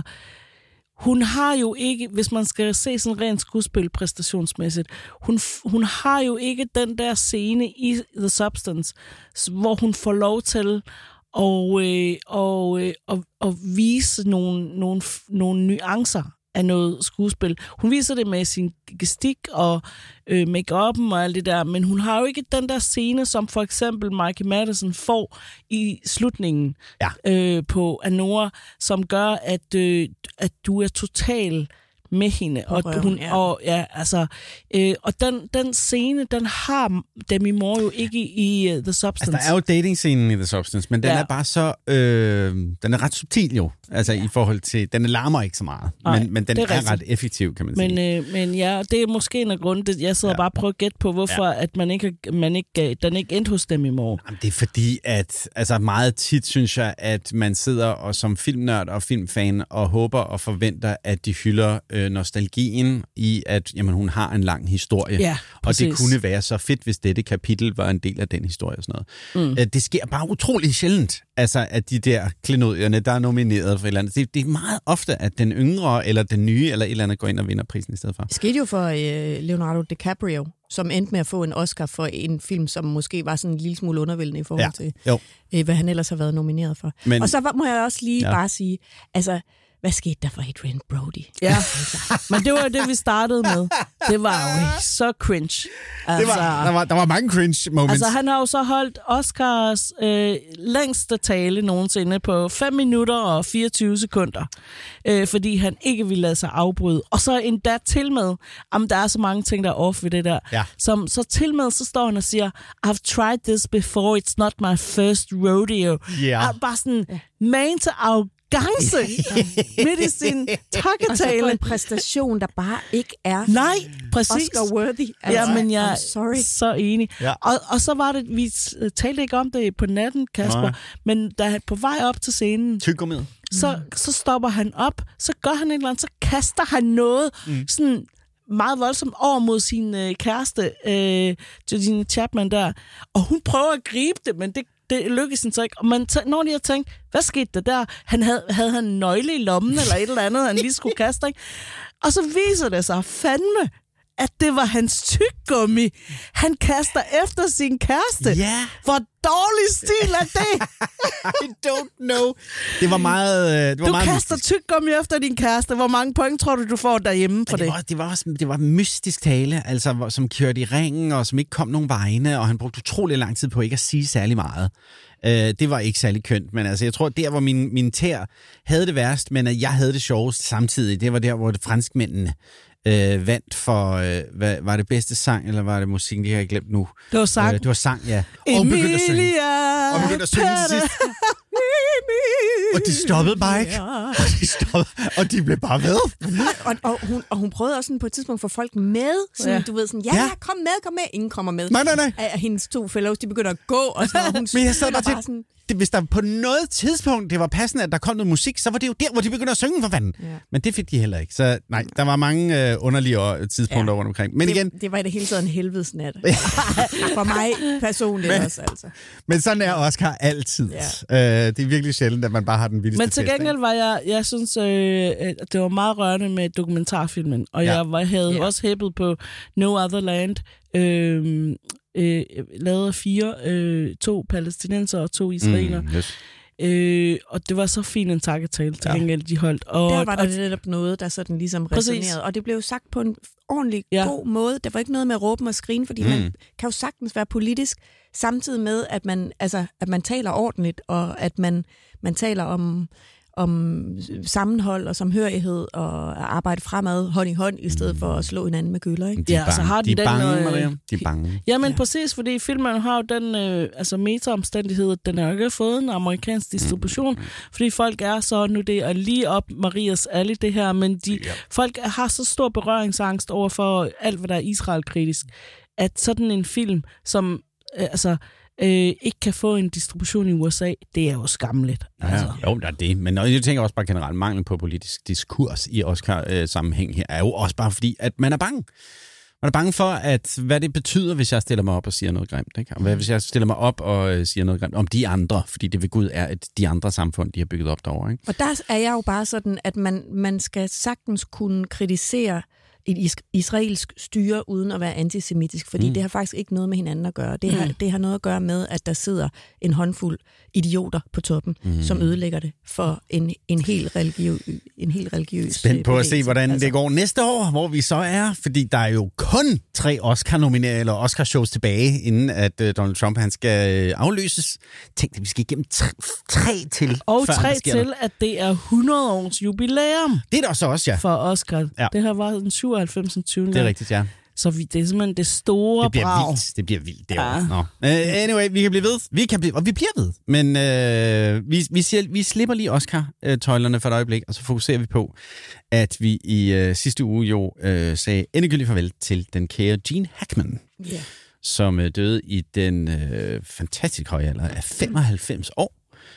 hun har jo ikke, hvis man skal se sådan rent skuespil præstationsmæssigt, hun, hun har jo ikke den der scene i The Substance, hvor hun får lov til og, øh, og, øh, og, og vise nogle, nogle, nogle nuancer af noget skuespil. Hun viser det med sin gestik og øh, make-up'en og alt det der, men hun har jo ikke den der scene, som for eksempel Mikey Madison får i slutningen ja. øh, på Anora, som gør, at, øh, at du er total med hende. Og, røven, hun, ja. og, ja, altså, øh, og den, den scene, den har Demi Moore jo ikke i, i uh, The Substance. Altså, der er jo dating-scenen i The Substance, men den Ja. er bare så... Øh, den er ret subtil jo, altså ja. i forhold til... Den larmer ikke så meget, Nej, men, men den det er er, rigtigt. ret effektiv, kan man Men, sige. øh, men ja, det er måske en af grunden. Jeg sidder Ja. ja. bare og prøver at gætte på, hvorfor ja. at man ikke, man ikke, den ikke endte hos Demi Moore. Jamen, det er fordi, at altså meget tit synes jeg, at man sidder og som filmnørd og filmfan og håber og forventer, at de hylder øh, nostalgien i, at jamen, hun har en lang historie. Ja, og det præcis. kunne være så fedt, hvis dette kapitel var en del af den historie og sådan noget. Mm. Øh, det sker bare utrolig sjældent, altså at de der klenodierne, der er nomineret for et eller andet. Det, det er meget ofte, at den yngre eller den nye eller et eller andet går ind og vinder prisen i stedet for. Det skete jo for øh, Leonardo DiCaprio, som endte med at få en Oscar for en film, som måske var sådan en lille smule undervældende i forhold Ja. til, Jo. øh, hvad han ellers har været nomineret for. Men- Og så var- må jeg også lige Ja. ja. bare sige, altså, hvad skete der for Adrian Brody? Ja, men det var jo det, vi startede med. Det var jo så cringe. Altså, Det var, der, var, der var mange cringe moments. altså han har jo så holdt Oscars øh, længste tale nogensinde på fem minutter og fireogtyve sekunder, øh, fordi han ikke ville lade sig afbryde. Og så endda til med, om der er så mange ting, der er off ved det der, Ja. som så til med, så står han og siger, I've tried this before, it's not my first rodeo. Ja. Og bare sådan, man til arrogance midt i sin Og så på takketale. en præstation, der bare ikke er Nej, præcis. Oscar-worthy. Ja, men jeg I'm sorry. er så enig. Ja. Og, og så var det, vi talte ikke om det på natten, Kasper, Nej. men da han på vej op til scenen, Tyggegummiet. så, så stopper han op, så gør han et eller andet, så kaster han noget mm. sådan meget voldsomt over mod sin øh, kæreste, øh, Georgina Chapman der, og hun prøver at gribe det, men det det lykkedes hende så ikke. Og man t- når de har tænkt, hvad skete der der? Han havde, havde han en nøgle i lommen, eller et eller andet, han lige skulle kaste, ikke? Og så viser det sig fandme, at det var hans tyggegummi. Han kaster efter sin kæreste. Ja. Hvor dårlig stil er det? I don't know. Det var meget... øh, Det var Du meget kaster mystisk. tyggegummi efter din kæreste. Hvor mange point tror du, du får derhjemme for det, det? var, det var også det var mystisk tale, altså, hvor- som kørte i ringen, og som ikke kom nogen vegne, og han brugte utrolig lang tid på ikke at sige særlig meget. Uh, det var ikke særlig kønt, men altså, jeg tror, der hvor min, min tær havde det værst, men at jeg havde det sjovest samtidig, det var der, hvor det franskmændene øh, vandt for, øh, hvad, var det bedste sang, eller var det musik, det har jeg glemt nu. Det var sang. Øh, det var sang, ja. Og begyndte at synge. Emilia! Og begyndte at synge til sidst. Og de stoppede bare ikke. Og de, stoppede, og de blev bare ved. Og, og, hun, og hun prøvede også sådan på et tidspunkt at få folk med. Sådan, Ja. ja. Du ved sådan, ja, Ja. ja, kom med, kom med. Ingen kommer med. Nej, nej, nej. Af hendes to fellows, de begynder at gå. Og sådan, og hun Men jeg sad bare synger til, sådan, det, hvis der på noget tidspunkt det var passende, at der kom noget musik, så var det jo der, hvor de begyndte at synge for fanden. Ja. Men det fik de heller ikke. Så nej, der var mange øh, underlige år- tidspunkter Ja. rundt omkring. Men igen, det, det var i det hele taget en helvedesnat. For mig personligt Men- også, altså. men sådan er Oscar altid. Ja. Øh, det er virkelig sjældent, at man bare har den vildeste Men til fest, gengæld ikke? var jeg, jeg synes, øh, at det var meget rørende med dokumentarfilmen, og Ja. jeg var, havde Ja. også hæppet på No Other Land, øh, øh, lavet af fire, øh, to palæstinenser og to israeler. Mm, yes. Øh, og det var så fint en takketale til Ja. gengæld, de holdt. Og, Der var der og, netop noget, der sådan ligesom Præcis. resonerede. Og det blev sagt på en ordentlig Ja. ja. god måde. Der var ikke noget med at råbe og skrine, fordi Mm. mm. man kan jo sagtens være politisk, samtidig med, at man, altså, at man taler ordentligt, og at man, man taler om, om sammenhold og samhørighed og at arbejde fremad hånd i hånd, i stedet for at slå hinanden med gøller, ikke? De er Ja, bange, så har de er den bange, den, øh, Maria. De er bange. Jamen Ja. præcis, fordi filmen har jo den øh, altså meta-omstændighed, at den har jo ikke fået en amerikansk distribution, fordi folk er så, nu det er lige op Marias alle det her, men de, Ja. folk har så stor berøringsangst over for alt, hvad der er Israel-kritisk, at sådan en film, som øh, altså øh, ikke kan få en distribution i U S A, det er jo skamligt. Altså. Ja, jo, der er det. Men jeg tænker også bare generelt, mangel på politisk diskurs i Oscar-sammenhæng her, er jo også bare fordi, at man er bange. Man er bange for, at hvad det betyder, hvis jeg stiller mig op og siger noget grimt. Ikke? Og hvad, hvis jeg stiller mig op og øh, siger noget grimt om de andre, fordi det ved Gud er, at de andre samfund, de har bygget op derovre. Ikke? Og der er jeg jo bare sådan, at man, man skal sagtens kunne kritisere et is- israelsk styre uden at være antisemitisk, fordi mm. det har faktisk ikke noget med hinanden at gøre. Det har, mm. det har noget at gøre med, at der sidder en håndfuld idioter på toppen, mm. som ødelægger det for en, en helt religiøs en helt religiøs Spændt på at se, bevægelse. hvordan Altså, det går næste år, hvor vi så er, fordi der er jo kun tre Oscar-nomineringer eller Oscar-shows tilbage, inden at uh, Donald Trump han skal uh, afløses. Tænk dig, vi skal igennem tre, tre til, Og før tre der sker til, noget. at det er hundrede års jubilæum Det er der så også, ja. for Oscar. Ja. Det her var den syvoghalvfems. tyvende Det er rigtigt, ja. Så vi, det er simpelthen det store Det bliver brag. vildt. Det bliver vildt. Det Ja. ja. Nå. Uh, anyway, vi kan blive ved. Vi kan blive, og vi bliver ved. Men uh, vi, vi, siger, vi slipper lige Oscar-tøjlerne for et øjeblik, og så fokuserer vi på, at vi i uh, sidste uge jo uh, sagde endegyldigt farvel til den kære Gene Hackman, Ja. som uh, døde i den uh, fantastisk høje alder af femoghalvfems år.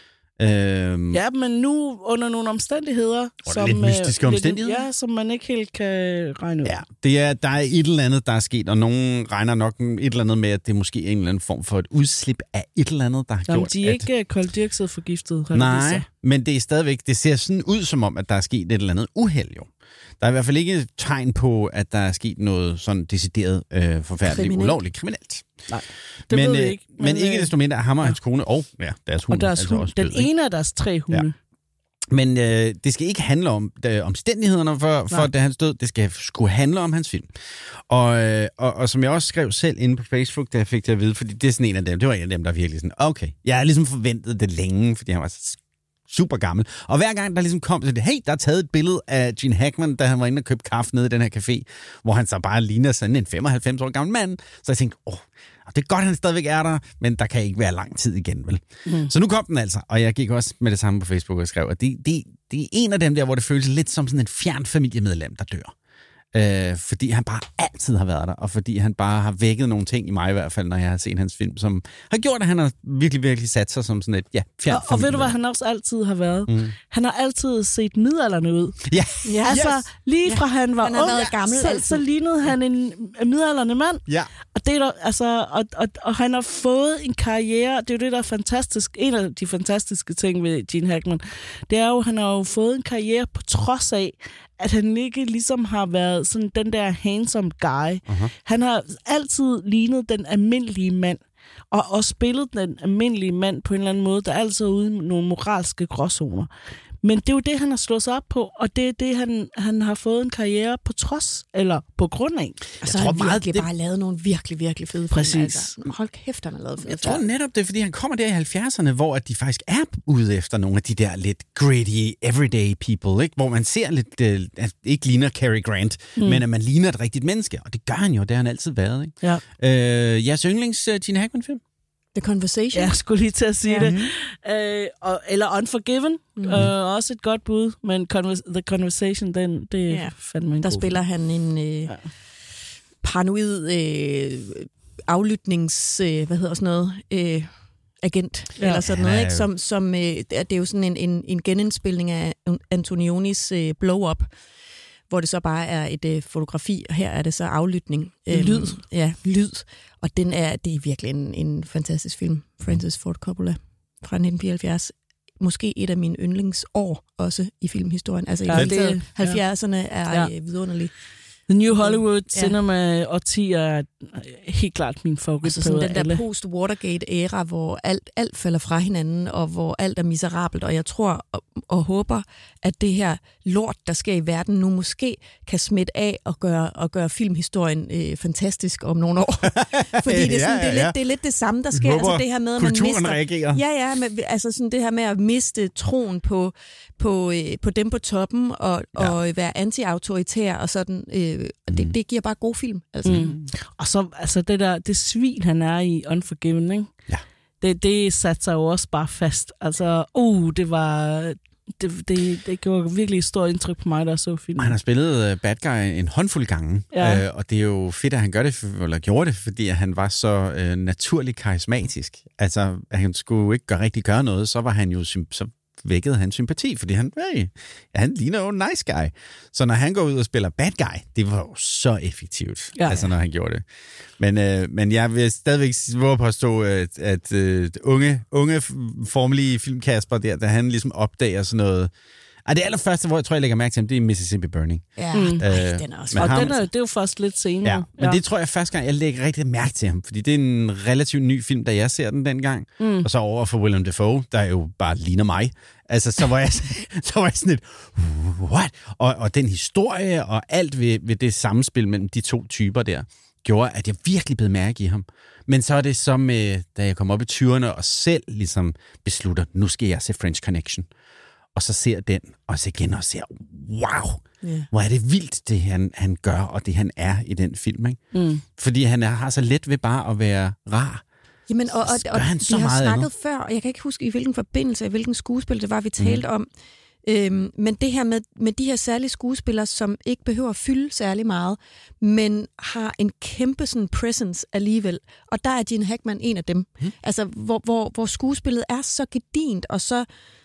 Øhm, Ja, men nu under nogle omstændigheder, Under lidt mystiske øh, omstændigheder. ja, som man ikke helt kan regne ud. Ja, det er, der er et eller andet, der er sket, og nogen regner nok et eller andet med, at det måske er en eller anden form for et udslip af et eller andet, der har Jamen, gjort, de er at... ikke koldioxid forgiftet, har det vist Nej, sig. men det er stadigvæk, det ser sådan ud som om, at der er sket et eller andet uheld jo. Der er i hvert fald ikke tegn på, at der er sket noget sådan decideret øh, forfærdeligt, Kriminelt. ulovligt kriminelt. Nej, det men, ved vi øh, ikke. Men, men ikke øh, desto mindre er ham og hans kone, og ja, deres hund, og deres altså hund, også den død, ikke? ene af deres tre hunde. Ja. Men øh, det skal ikke handle om øh, omstændighederne for, for det, hans død. Det skal skulle handle om hans film. Og, øh, og, og som jeg også skrev selv inde på Facebook, da jeg fik det at vide, fordi det er sådan en af dem, det var en af dem, der virkelig sådan, okay, jeg har ligesom forventet det længe, fordi han var super gammel. Og hver gang der ligesom kom til det, hey, der er taget et billede af Gene Hackman, da han var inde og købte kaffe nede i den her café, hvor han så bare ligner sådan en femoghalvfems år gammel mand. Så jeg tænkte, åh, det er godt, han stadigvæk er der, men der kan ikke være lang tid igen, vel? Mm. Så nu kom den altså, og jeg gik også med det samme på Facebook og skrev, at det, det, det er en af dem der, hvor det føles lidt som sådan en fjern familiemedlem, der dør. Øh, fordi han bare altid har været der, og fordi han bare har vækket nogle ting i mig i hvert fald, når jeg har set hans film, som har gjort, at han har virkelig, virkelig sat sig som sådan et, ja, fjern Og, og ved du, hvad han også altid har været? Mm. Han har altid set midaldrende ud. Ja, Ja, Altså, yes. lige fra han var Han har ung, været gammel så, altid. så lignede han en midaldrende mand. Ja. Og, det er der, altså, og, og, og han har fået en karriere, det er jo det, der er fantastisk. En af de fantastiske ting ved Gene Hackman, det er jo, han har jo fået en karriere på trods af, at han ikke ligesom har været sådan den der handsome guy. Uh-huh. Han har altid lignet den almindelige mand, og også spillet den almindelige mand på en eller anden måde, der er altid ude i nogle moralske gråzoner. Men det er jo det, han har slået sig op på, og det er det, han, han har fået en karriere på trods, eller på grund af. Og så tror har han meget, virkelig det- bare lavet nogle virkelig, virkelig fede Præcis. film. Altså, hold kæft, han har lavet fede Jeg tror netop det, er, fordi han kommer der i halvfjerdserne, hvor at de faktisk er ude efter nogle af de der lidt gritty, everyday people, ikke? Hvor man ser lidt, øh, at ikke ligner Cary Grant, mm. men at man ligner et rigtigt menneske. Og det gør han jo, det har han altid været. Ikke? Ja. Øh, jeres yndlings uh, Gene Hackman-film? The Conversation. Jeg skulle lige til at sige Ja. ja. det. Øh, og, eller Unforgiven, mm-hmm. øh, også et godt bud, men conver- The Conversation, den, det er Ja. fandme en Der god spiller han en øh, ja. paranoid øh, aflytnings... Øh, hvad hedder sådan noget? Øh, agent, Ja. ja. eller sådan Han noget, er ikke? jo- Som, som, øh, det er det er jo sådan en, en, en genindspilning af Antonionis øh, blow-up, hvor det så bare er et øh, fotografi, og her er det så aflytning. Lyd. Ja, lyd. Og den er, det er virkelig en, en fantastisk film. Francis Ford Coppola fra nitten fireoghalvfjerds. Måske et af mine yndlingsår også i filmhistorien. Altså i Ja, det, det- halvfjerdserne er Ja. ja. vidunderlige. The New Hollywood Ja. Cinema årtier, helt klart min favorit. Altså sådan den der post-Watergate-æra, hvor alt, alt falder fra hinanden, og hvor alt er miserabelt. Og jeg tror og, og håber, at det her lort, der sker i verden nu, måske kan smitte af og gøre, og gøre filmhistorien øh, fantastisk om nogle år. Fordi det er, sådan, ja, ja, ja. Det, er lidt, det er lidt det samme, der sker. Altså det her med, at man mister, reagerer. Ja, ja, med, altså sådan det her med at miste troen på, på, øh, på dem på toppen, og, ja. og være anti-autoritær, og sådan. Øh, mm. det, det giver bare god film. Altså. Mm. Og så altså det der, det svin, han er i Unforgiven, ikke? Ja. Det, det satte sig jo også bare fast. Altså, uh, det var... Det, det, det gjorde virkelig et stort indtryk på mig, der så filmen. Han har spillet uh, Bad Guy en håndfuld gange, ja. øh, og det er jo fedt, at han gør det, eller gjorde det, fordi han var så øh, naturligt karismatisk. Altså, at han skulle ikke gøre, rigtig gøre noget, så var han jo så vækkede han sympati, fordi han, hey, han ligner jo en nice guy. Så når han går ud og spiller bad guy, det var jo så effektivt, ja, altså når han gjorde det. Men, øh, men jeg vil stadigvæk våge påstå, at, at øh, unge, unge formelige filmkasper der, da han ligesom opdager sådan noget. Ej, det allerførste, hvor jeg tror, jeg lægger mærke til ham, det er Mississippi Burning. Ja, mm. øh, Ej, den er også. Og ham, den er, det er jo først lidt senere. Ja, men ja. det tror jeg første gang, jeg lægger rigtig mærke til ham, fordi det er en relativt ny film, da jeg ser den dengang. Mm. Og så over for Willem Dafoe, der jo bare ligner mig. Altså, så var jeg, så var jeg sådan lidt, what? Og, og den historie og alt ved, ved det samspil mellem de to typer der, gjorde, at jeg virkelig blev mærke i ham. Men så er det som, da jeg kom op i tyverne og selv ligesom beslutter, nu skal jeg se French Connection. Og så ser den, og så igen og ser, wow, yeah. hvor er det vildt, det han, han gør, og det han er i den film. Ikke? Mm. Fordi han er, har så let ved bare at være rar. Jamen, og, og, og vi har snakket andet. før, og jeg kan ikke huske, i hvilken forbindelse, i hvilken skuespil det var, vi talte mm. om. Øhm, men det her med, med de her særlige skuespillere, som ikke behøver at fylde særlig meget, men har en kæmpe sådan presence alligevel. Og der er Gene Hackman en af dem. Mm. Altså, hvor, hvor, hvor skuespillet er så gedint og så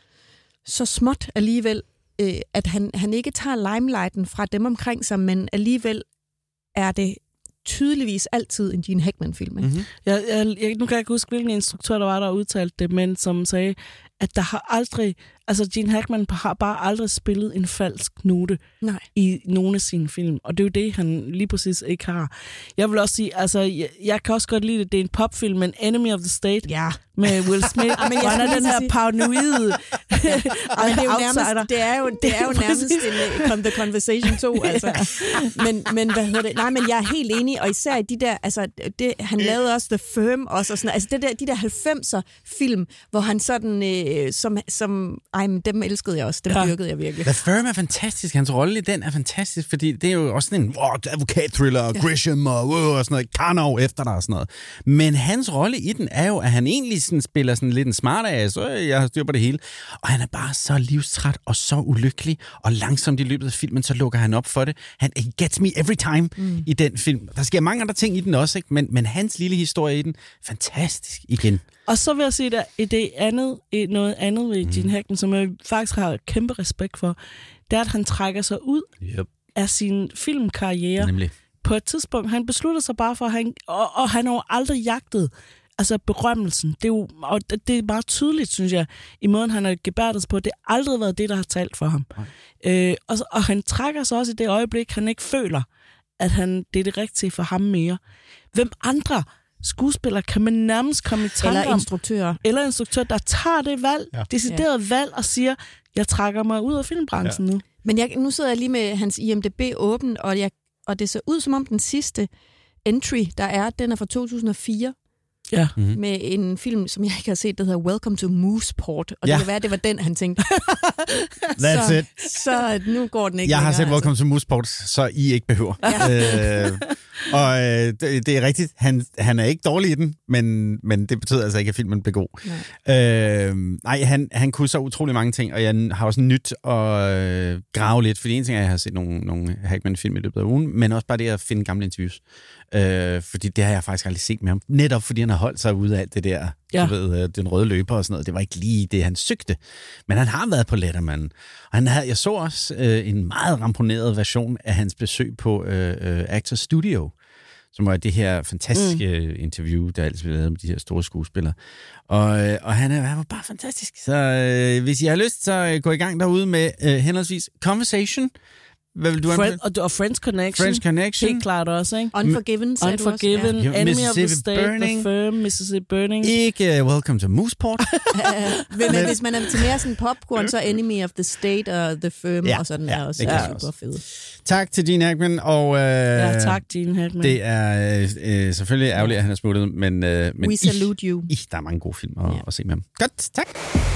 så småt alligevel, øh, at han, han ikke tager limelighten fra dem omkring sig, men alligevel er det tydeligvis altid en Gene Hackman-film. Mm-hmm. Jeg, jeg, jeg, nu kan jeg ikke huske, hvilken instruktør der var, der udtalte det, men som sagde, at der har aldrig, altså Gene Hackman har bare aldrig spillet en falsk note Nej. i nogle af sine film, og det er jo det, han lige præcis ikke har. Jeg vil også sige, altså, jeg, jeg kan også godt lide det, det er en popfilm, men Enemy of the State, ja. med Will Smith, ja, men han er den her paranoide outsider. Det er jo, det er jo nærmest en The Conversation to, altså. Ja. Men, men hvad hedder det? Nej, men jeg er helt enig, og især i de der, altså, det, han lavede også The Firm, også, og sådan, altså det der, de der halvfemser film, hvor han sådan, øh, som, som ej, men dem elskede jeg også, dem ja. dyrkede jeg virkelig. The Firm er fantastisk, hans rolle i den er fantastisk, fordi det er jo også sådan en oh, advokat-thriller, og ja. Grisham og, uh, og sådan noget, Karnov efter dig og sådan noget. Men hans rolle i den er jo, at han egentlig sådan spiller sådan lidt en smart ass, så jeg har styr på det hele, og han er bare så livstræt og så ulykkelig, og langsomt i løbet af filmen, så lukker han op for det. Han he gets me every time mm. i den film. Der sker mange andre ting i den også, ikke? Men, men hans lille historie i den, fantastisk igen. Og så vil jeg sige, at det andet, noget andet ved Gene Hackman, som jeg faktisk har kæmpe respekt for, det er, at han trækker sig ud yep. af sin filmkarriere. Nemlig. På et tidspunkt, han besluttede sig bare for, at han, og, og han har jo aldrig jagtet altså berømmelsen. Det er jo, og det er bare tydeligt, synes jeg, i måden, han har gebærdet på. Det har aldrig været det, der har talt for ham. Øh, og, og han trækker sig også i det øjeblik, han ikke føler, at han, det er det rigtige for ham mere. Hvem andre skuespillere kan man nærmest komme i tanke om? Eller instruktører. Eller instruktører, der tager det valg, ja. decideret ja. valg, og siger, jeg trækker mig ud af filmbranchen ja. nu. Men jeg, nu sidder jeg lige med hans I M D B åben, og, jeg, og det ser ud som om den sidste entry, der er, den er fra to tusind og fire. Ja. Mm-hmm. Med en film, som jeg ikke har set, der hedder Welcome to Mooseport. Og ja. det kan være, det var den, han tænkte. That's så, it. Så nu går den ikke Jeg længere, har set altså. Welcome to Mooseport, så I ikke behøver. Ja. øh, og øh, det, det er rigtigt. Han, han er ikke dårlig i den, men, men det betyder altså ikke, at filmen bliver god. Nej, øh, nej han, han kunne så utrolig mange ting, og jeg har også nyt at øh, grave lidt, fordi en ting er, at jeg har set nogle, nogle Hackman-film i løbet af ugen, men også bare det at finde gamle interviews. Øh, fordi det har jeg faktisk aldrig set med ham. Netop fordi han har holdt sig ude af alt det der, ja. du ved, den røde løber og sådan noget. Det var ikke lige det, han søgte. Men han har været på Letterman. Og han havde, jeg så også øh, en meget ramponeret version af hans besøg på øh, øh, Actors Studio, som var det her fantastiske mm. interview, der altid blev lavet med de her store skuespillere. Og, øh, og han, han var bare fantastisk. Så øh, hvis I har lyst, så gå i gang derude med øh, henholdsvis Conversation, Hvad vil du Friend, og, og Friends Connection. Friends Connection. Helt klart også, ikke? Unforgiven, sagde du også. Unforgiven, Ja. Enemy of the Mississippi State, Burning. The Firm, Mississippi Burning. Ikke uh, Welcome to Mooseport. Uh, men hvis man er til mere sådan popcorn, så Enemy of the State og The Firm Ja, og sådan ja, er også det kan jeg super også. fede. Tak til Gene Hackman, og uh, Ja, tak, Gene Hackman. det er uh, selvfølgelig ærgerligt, at han er smuttet, men, uh, men We salute you. I, der er mange gode film at, Ja. at se med ham. Godt, tak.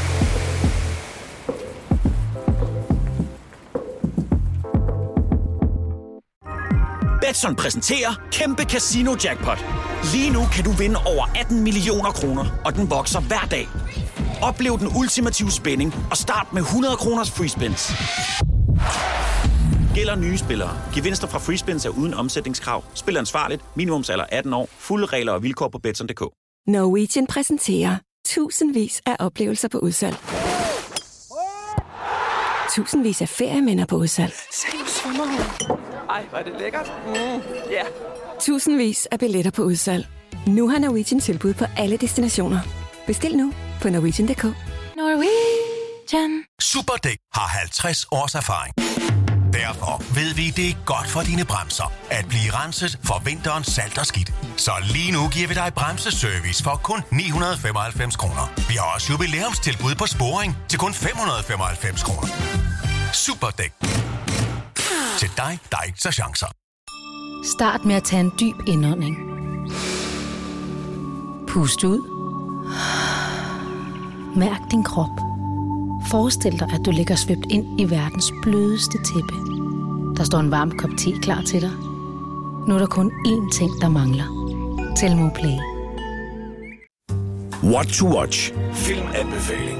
Betson præsenterer Kæmpe Casino Jackpot. Lige nu kan du vinde over atten millioner kroner, og den vokser hver dag. Oplev den ultimative spænding og start med hundrede kroners free spins. Gælder nye spillere. Gevinster fra free spins er uden omsætningskrav. Spil ansvarligt. Minimumsalder atten år. Fulde regler og vilkår på betson punktum d k. Norwegian præsenterer tusindvis af oplevelser på udsalg. Tusindvis af ferieminder på udsalg. Ej, hvor er det lækkert. Mm, yeah. Tusindvis af billetter på udsalg. Nu har Norwegian tilbud på alle destinationer. Bestil nu på norwegian punktum d k. Norwegian. Superdæk har halvtreds års erfaring. Derfor ved vi, det er godt for dine bremser at blive renset for vinterens salt og skidt. Så lige nu giver vi dig bremseservice for kun ni hundrede og femoghalvfems kroner. Vi har også jubilæumstilbud på sporing til kun fem hundrede og femoghalvfems kroner. Superdæk. Til dig, der ikke tager chancer. Start med at tage en dyb indånding. Pust ud. Mærk din krop. Forestil dig, at du ligger svøbt ind i verdens blødeste tæppe. Der står en varm kop te klar til dig. Nu er der kun én ting, der mangler. Telmo Play. What to watch. Filmanbefaling.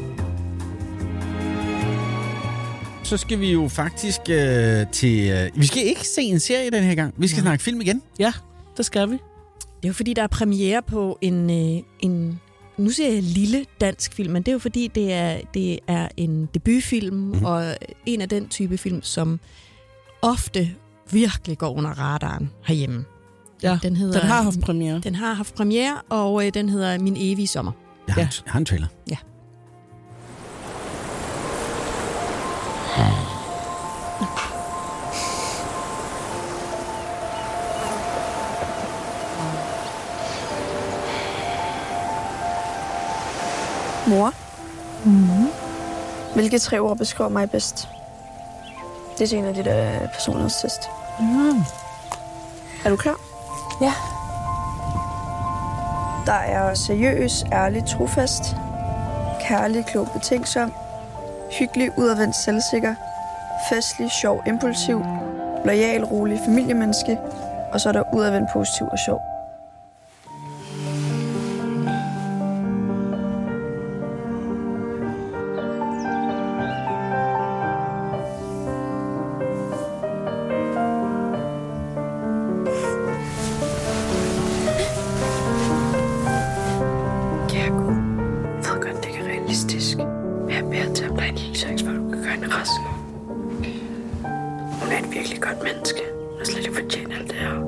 Så skal vi jo faktisk øh, til... Øh, vi skal ikke se en serie den her gang. Vi skal Nej. snakke film igen. Ja, det skal vi. Det er jo fordi, der er premiere på en, øh, en nu siger jeg lille dansk film, men det er jo fordi, det er, det er en debutfilm, mm-hmm. og en af den type film, som ofte virkelig går under radaren herhjemme. Ja, den, hedder, den har haft premiere. Den har haft premiere, og øh, den hedder Min evige sommer. Jeg har, Ja. en, jeg har en trailer. Ja. Mor? Mm. Hvilke tre ord beskriver mig bedst? Det er til en af de der personlighedstest. Mm. Er du klar? Ja. Der er seriøs, ærlig, trofast, kærlig, klog, betænksom, hyggelig, udadvendt, selvsikker, festlig, sjov, impulsiv, loyal, rolig, familiemenneske, og så er der udadvendt, positiv og sjov. Kære Gud, jeg ved godt, det ikke er realistisk. Men jeg beder til at blive en lille chance, for at du kan gøre hende rask. Hun er et virkelig godt menneske, og slet ikke fortjener alt det her.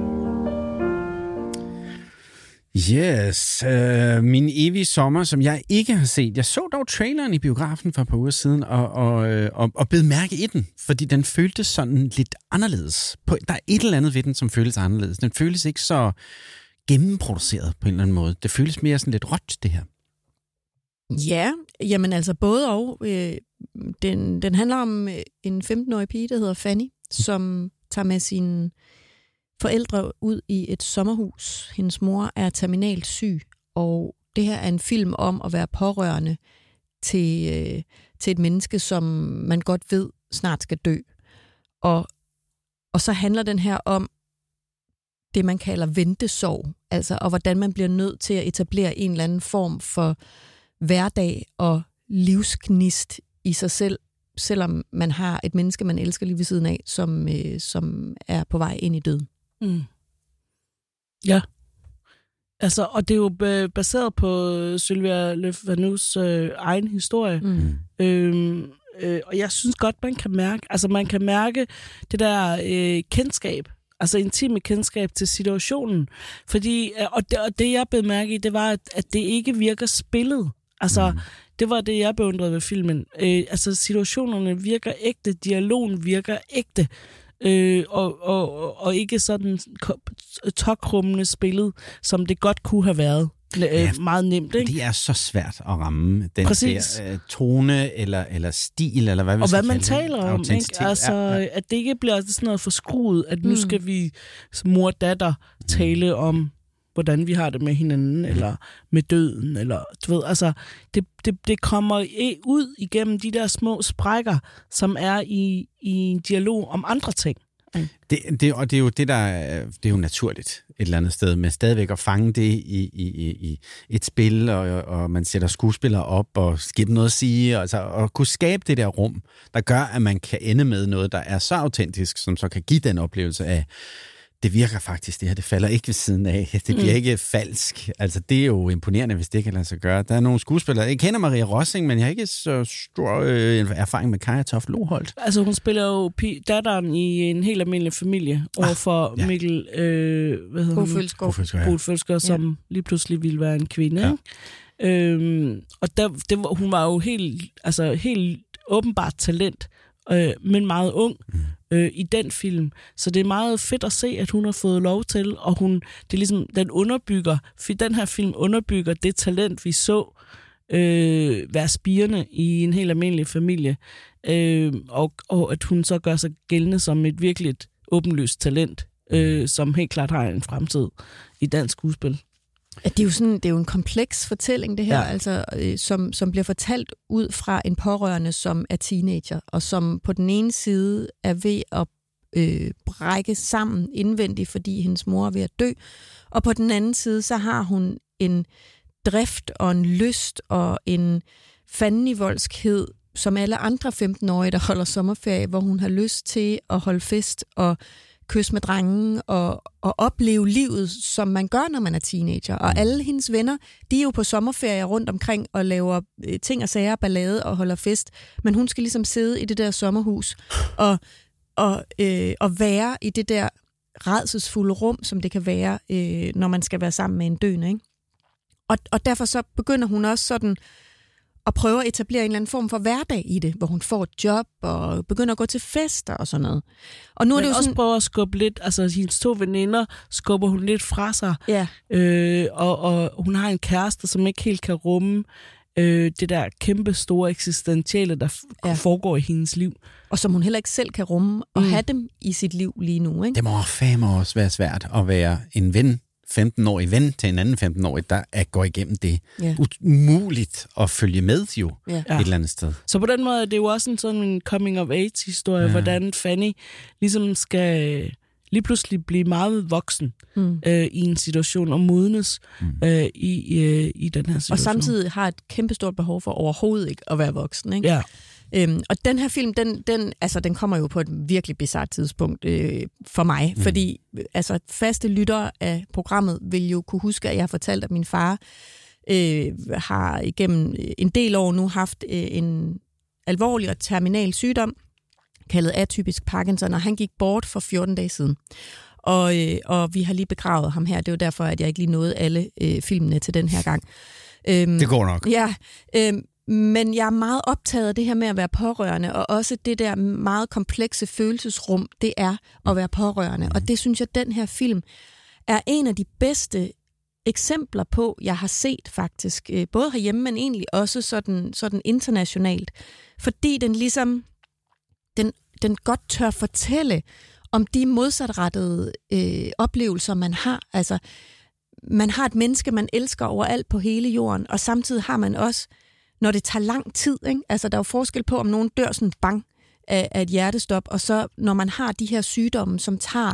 Yes, øh, min evige sommer, som jeg ikke har set. Jeg så dog traileren i biografen for et par uger siden, og, og, øh, og, og bed mærke i den, fordi den føltes sådan lidt anderledes. På, der er et eller andet ved den, som føles anderledes. Den føles ikke så gennemproduceret på en eller anden måde. Det føles mere sådan lidt råt, det her. Ja, jamen altså både og. Øh, den, den handler om en femten-årig pige, der hedder Fanny, som tager med sine forældre ud i et sommerhus. Hendes mor er terminalt syg, og det her er en film om at være pårørende til, øh, til et menneske, som man godt ved snart skal dø. Og, og så handler den her om det, man kalder ventesorg, altså, og hvordan man bliver nødt til at etablere en eller anden form for hverdag og livsgnist i sig selv, selvom man har et menneske, man elsker lige ved siden af, som, øh, som er på vej ind i døden. Mm. Ja. Altså, og det er jo b- baseret på Sylvia Le Fanus øh, egen historie. Mm. Øhm, øh, og jeg synes godt, man kan mærke, altså man kan mærke det der øh, kendskab, altså intime kendskab til situationen. Fordi, og det, og det jeg blev mærke i, det var, at, at det ikke virker spillet. Altså, Mm. det var det, jeg beundrede ved filmen. Øh, altså, situationerne virker ægte, dialogen virker ægte, øh, og, og, og ikke sådan tokrummende spillet, som det godt kunne have været. Ja, meget nemt, ikke? Det er så svært at ramme den Præcis. der uh, tone eller, eller stil, eller hvad vi og skal hvad man kalde taler det. om, ikke? Altså, ja, ja. at det ikke bliver sådan noget forskruet, at nu skal vi mor og datter tale om, hvordan vi har det med hinanden, eller med døden, eller du ved, altså, det, det, det kommer ud igennem de der små sprækker, som er i, i en dialog om andre ting. Det, det, og det er jo det, der er, det er jo naturligt et eller andet sted, men stadigvæk at fange det i, i, i et spil, og, og man sætter skuespillere op og giver dem noget at sige, altså at kunne skabe det der rum, der gør, at man kan ende med noget, der er så autentisk, som så kan give den oplevelse af, det virker faktisk, det her, det falder ikke ved siden af. Det bliver mm. ikke falsk. Altså, det er jo imponerende, hvis det kan lade sig gøre. Der er nogle skuespillere. Jeg kender Maria Rossing, men jeg har ikke så stor øh, erfaring med Kaja Toft Loholt. Altså, hun spiller jo p- datteren i En helt almindelig familie overfor ah, ja. Mikkel øh, hvad hedder Bo Følsgaard, ja. som ja. lige pludselig ville være en kvinde. Ja. Øhm, og der, det var, hun var jo helt, altså, helt åbenbart talent, øh, men meget ung. Mm. Øh, i den film. Så det er meget fedt at se, at hun har fået lov til, og hun, det er ligesom, den underbygger, for den her film underbygger det talent, vi så øh, være spirende i En helt almindelig familie, øh, og, og at hun så gør sig gældende som et virkelig åbenlyst talent, øh, som helt klart har en fremtid i dansk skuespil. Det er jo sådan, det er jo en kompleks fortælling, det her, ja. altså, øh, som, som bliver fortalt ud fra en pårørende, som er teenager, og som på den ene side er ved at øh, brække sammen indvendigt, fordi hendes mor er ved at dø, og på den anden side, så har hun en drift og en lyst og en fandenivoldskhed, som alle andre femten-årige, der holder sommerferie, hvor hun har lyst til at holde fest og kysse med drengen og, og opleve livet, som man gør, når man er teenager. Og alle hendes venner, de er jo på sommerferie rundt omkring og laver øh, ting og sager, ballade og holder fest. Men hun skal ligesom sidde i det der sommerhus og, og, øh, og være i det der rædselsfulde rum, som det kan være, øh, når man skal være sammen med en døende, ikke? Og, og derfor så begynder hun også sådan og prøver at etablere en eller anden form for hverdag i det, hvor hun får et job og begynder at gå til fester og sådan noget. Og nu Men er det jo også sådan, prøver at skubbe lidt, altså hendes to veninder skubber hun lidt fra sig, ja. øh, og, og hun har en kæreste, som ikke helt kan rumme øh, det der kæmpe store eksistentielle, der f- ja. foregår i hendes liv. Og som hun heller ikke selv kan rumme og mm. have dem i sit liv lige nu, ikke? Det må fandme også være svært at være en ven, femten-årig ven til en anden femten-årig, der er, går igennem det. Ja. Umuligt at følge med jo Ja. et eller andet sted. Så på den måde er det jo også en sådan en coming-of-age-historie, ja. hvordan Fanny ligesom skal lige pludselig blive meget voksen mm. øh, i en situation og modnes mm. øh, i, øh, i den her situation. Og samtidig har et kæmpestort behov for overhovedet ikke at være voksen, ikke? Ja. Øhm, og den her film, den, den, altså, den kommer jo på et virkelig bizarrt tidspunkt øh, for mig, mm. fordi altså, faste lyttere af programmet vil jo kunne huske, at jeg har fortalt, at min far øh, har igennem en del år nu haft øh, en alvorlig og terminal sygdom, kaldet atypisk Parkinson, og han gik bort for fjorten dage siden. Og, øh, og vi har lige begravet ham her. Det er jo derfor, at jeg ikke lige nåede alle øh, filmene til den her gang. Øhm, det går nok. Ja, øhm, men jeg er meget optaget af det her med at være pårørende, og også det der meget komplekse følelsesrum, det er at være pårørende. Mm. Og det synes jeg, den her film er en af de bedste eksempler på, jeg har set faktisk, både herhjemme, men egentlig også sådan, sådan internationalt. Fordi den ligesom, den, den godt tør fortælle om de modsatrettede øh, oplevelser, man har. Altså, man har et menneske, man elsker overalt på hele jorden, og samtidig har man også, når det tager lang tid, ikke? Altså, der er jo forskel på, om nogen dør sådan bang af, af et hjertestop, og så når man har de her sygdomme, som tager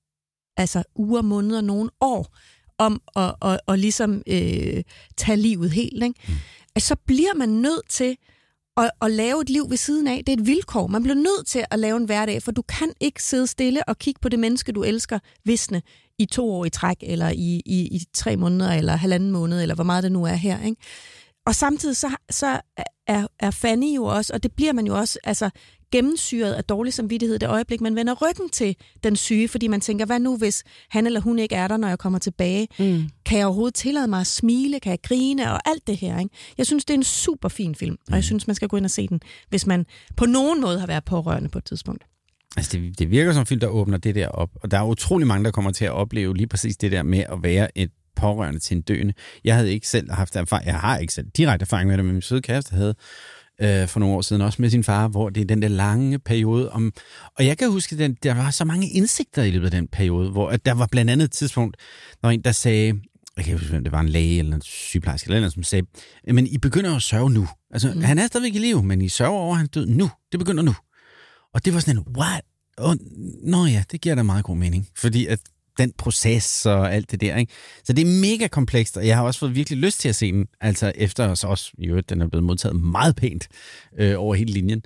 altså uger, måneder, nogle år, om at og, og ligesom øh, tage livet helt, ikke? Mm. Så bliver man nødt til at, at lave et liv ved siden af. Det er et vilkår. Man bliver nødt til at lave en hverdag, for du kan ikke sidde stille og kigge på det menneske, du elsker, visne i to år i træk, eller i, i, i tre måneder, eller halvanden måned, eller hvor meget det nu er her, ikke? Og samtidig så, så er, er Fanny jo også, og det bliver man jo også altså, gennemsyret af dårlig samvittighed det øjeblik, man vender ryggen til den syge, fordi man tænker, hvad nu hvis han eller hun ikke er der, når jeg kommer tilbage? Mm. Kan jeg overhovedet tillade mig at smile? Kan jeg grine? Og alt det her. Ikke? Jeg synes, det er en super fin film, og jeg synes, man skal gå ind og se den, hvis man på nogen måde har været pårørende på et tidspunkt. Altså det, det virker som en film, der åbner det der op, og der er utrolig mange, der kommer til at opleve lige præcis det der med at være et pårørende til en døende. Jeg havde ikke selv haft erfaring, jeg har ikke selv direkte erfaring med det, men min søde kæreste havde øh, for nogle år siden også med sin far, hvor det er den der lange periode om, og jeg kan huske, at der var så mange indsigter i løbet af den periode, hvor at der var blandt andet et tidspunkt, når en der sagde, jeg kan ikke huske, det var en læge eller en sygeplejerske eller noget, som sagde, men I begynder at sørge nu. Altså, mm. han er stadigvæk i live, men I sørger over hans død nu. Det begynder nu. Og det var sådan en, what? Oh, nå ja, det giver da meget god mening. Fordi at den proces og alt det der, ikke? Så det er mega komplekst, og jeg har også fået virkelig lyst til at se den, altså efter os også, i øvrigt, den er blevet modtaget meget pænt øh, over hele linjen.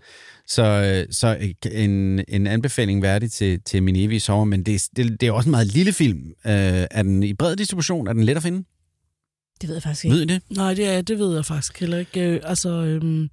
Så, så en, en anbefaling værdig til, til min evige sommer, men det, det, det er også en meget lille film. Øh, er den i bred distribution? Er den let at finde? Det ved jeg faktisk ikke. Ved I det? Nej, det, er, det ved jeg faktisk heller ikke. Øh, altså, øhm,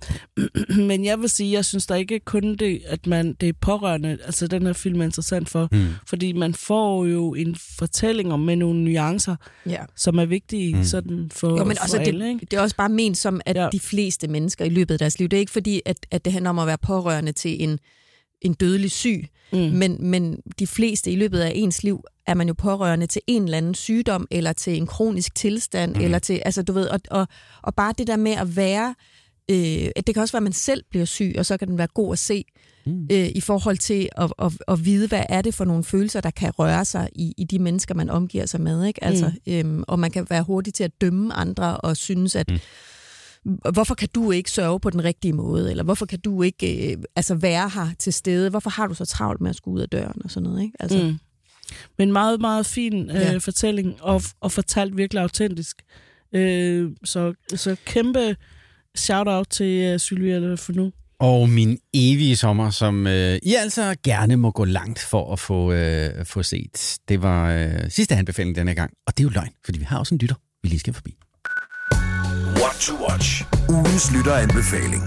men jeg vil sige, jeg synes der ikke kun det, at man det er pårørende. Altså, den her film er interessant for, mm. fordi man får jo en fortælling om med nogle nuancer, ja. Som er vigtige mm. sådan for, jo, men for også alle. Det, ikke? det er også bare ment som, at ja. De fleste mennesker i løbet af deres liv, det er ikke fordi, at, at det handler om at være pårørende til en, en dødelig syg, mm. men, men de fleste i løbet af ens liv er man jo pårørende til en eller anden sygdom, eller til en kronisk tilstand, mm. eller til, altså du ved, og, og, og bare det der med at være, øh, det kan også være, at man selv bliver syg, og så kan den være god at se, mm. øh, i forhold til at, at, at vide, hvad er det for nogle følelser, der kan røre sig i, i de mennesker, man omgiver sig med, ikke? Altså, mm. øhm, og man kan være hurtig til at dømme andre, og synes, at mm. hvorfor kan du ikke sørge på den rigtige måde, eller hvorfor kan du ikke øh, altså være her til stede, hvorfor har du så travlt med at skulle ud af døren, og sådan noget, ikke? Altså, mm. Men meget, meget fin øh, ja. fortælling, og, og fortalt virkelig autentisk. Øh, så, så kæmpe shout-out til uh, Sylvia for nu. Og min evige sommer, som øh, I altså gerne må gå langt for at få, øh, få set. Det var øh, sidste anbefaling denne gang, og det er jo løgn, fordi vi har også en lytter, vi lige skal forbi. What to watch. Ugens lytteranbefaling.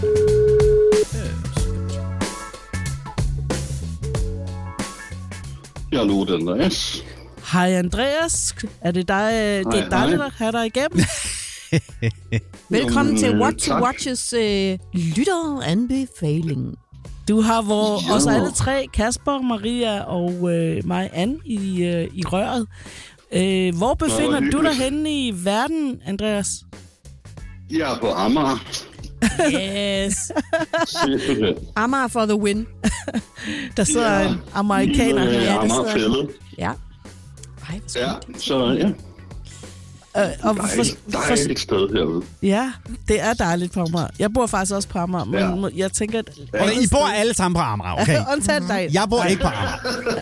Hallo, det er Andreas. Hej Andreas, er det dig, det er hej, dejligt hej. At have dig igennem? Velkommen til What to Watches øh, lytteranbefaling. Du har vores, os alle tre, Kasper, Maria og øh, mig, Anne, i, øh, i røret. Øh, hvor befinder Nå, du dig henne i verden, Andreas? Jeg er på Amager. Yes. Amager for the win. Der sidder ja. En amerikaner her. Ja, Amagerfællet. Ja. Ej, ja, så ja. Øh, og for, for, dejligt sted herude. Ja, det er dejligt på Amager. Jeg bor faktisk også på Amager, men ja. Jeg tænker, at... Ja. Og I bor alle sammen på Amager, okay? Undtaget dig. Jeg bor ikke på Amager.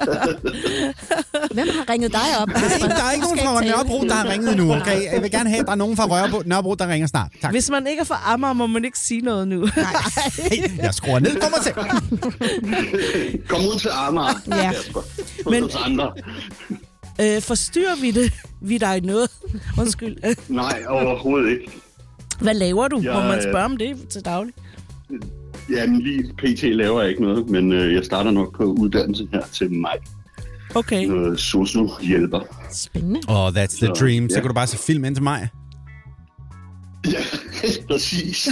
Hvem har ringet dig op? Der er ikke nogen fra Nørrebro, der har ringet nu, okay? Jeg vil gerne have, at der er nogen fra Nørrebro, der ringer snart. Tak. Hvis man ikke er fra Amager, må man ikke sige noget nu. Nej, jeg skruer ned for mig selv. Kom ud til Amager. Ja. Men... andre. Øh, forstyrrer vi det? Vi dig noget? Undskyld. Nej, overhovedet ikke. Hvad laver du? Jeg, Må man spørge om det til daglig? Jamen lige pt. Laver jeg ikke noget, men øh, jeg starter nok på uddannelse her til maj. Okay. Noget sosu-hjælper. Spændende. Oh, that's the så, dream. Så ja. kan du bare se film indtil maj. Ja, præcis.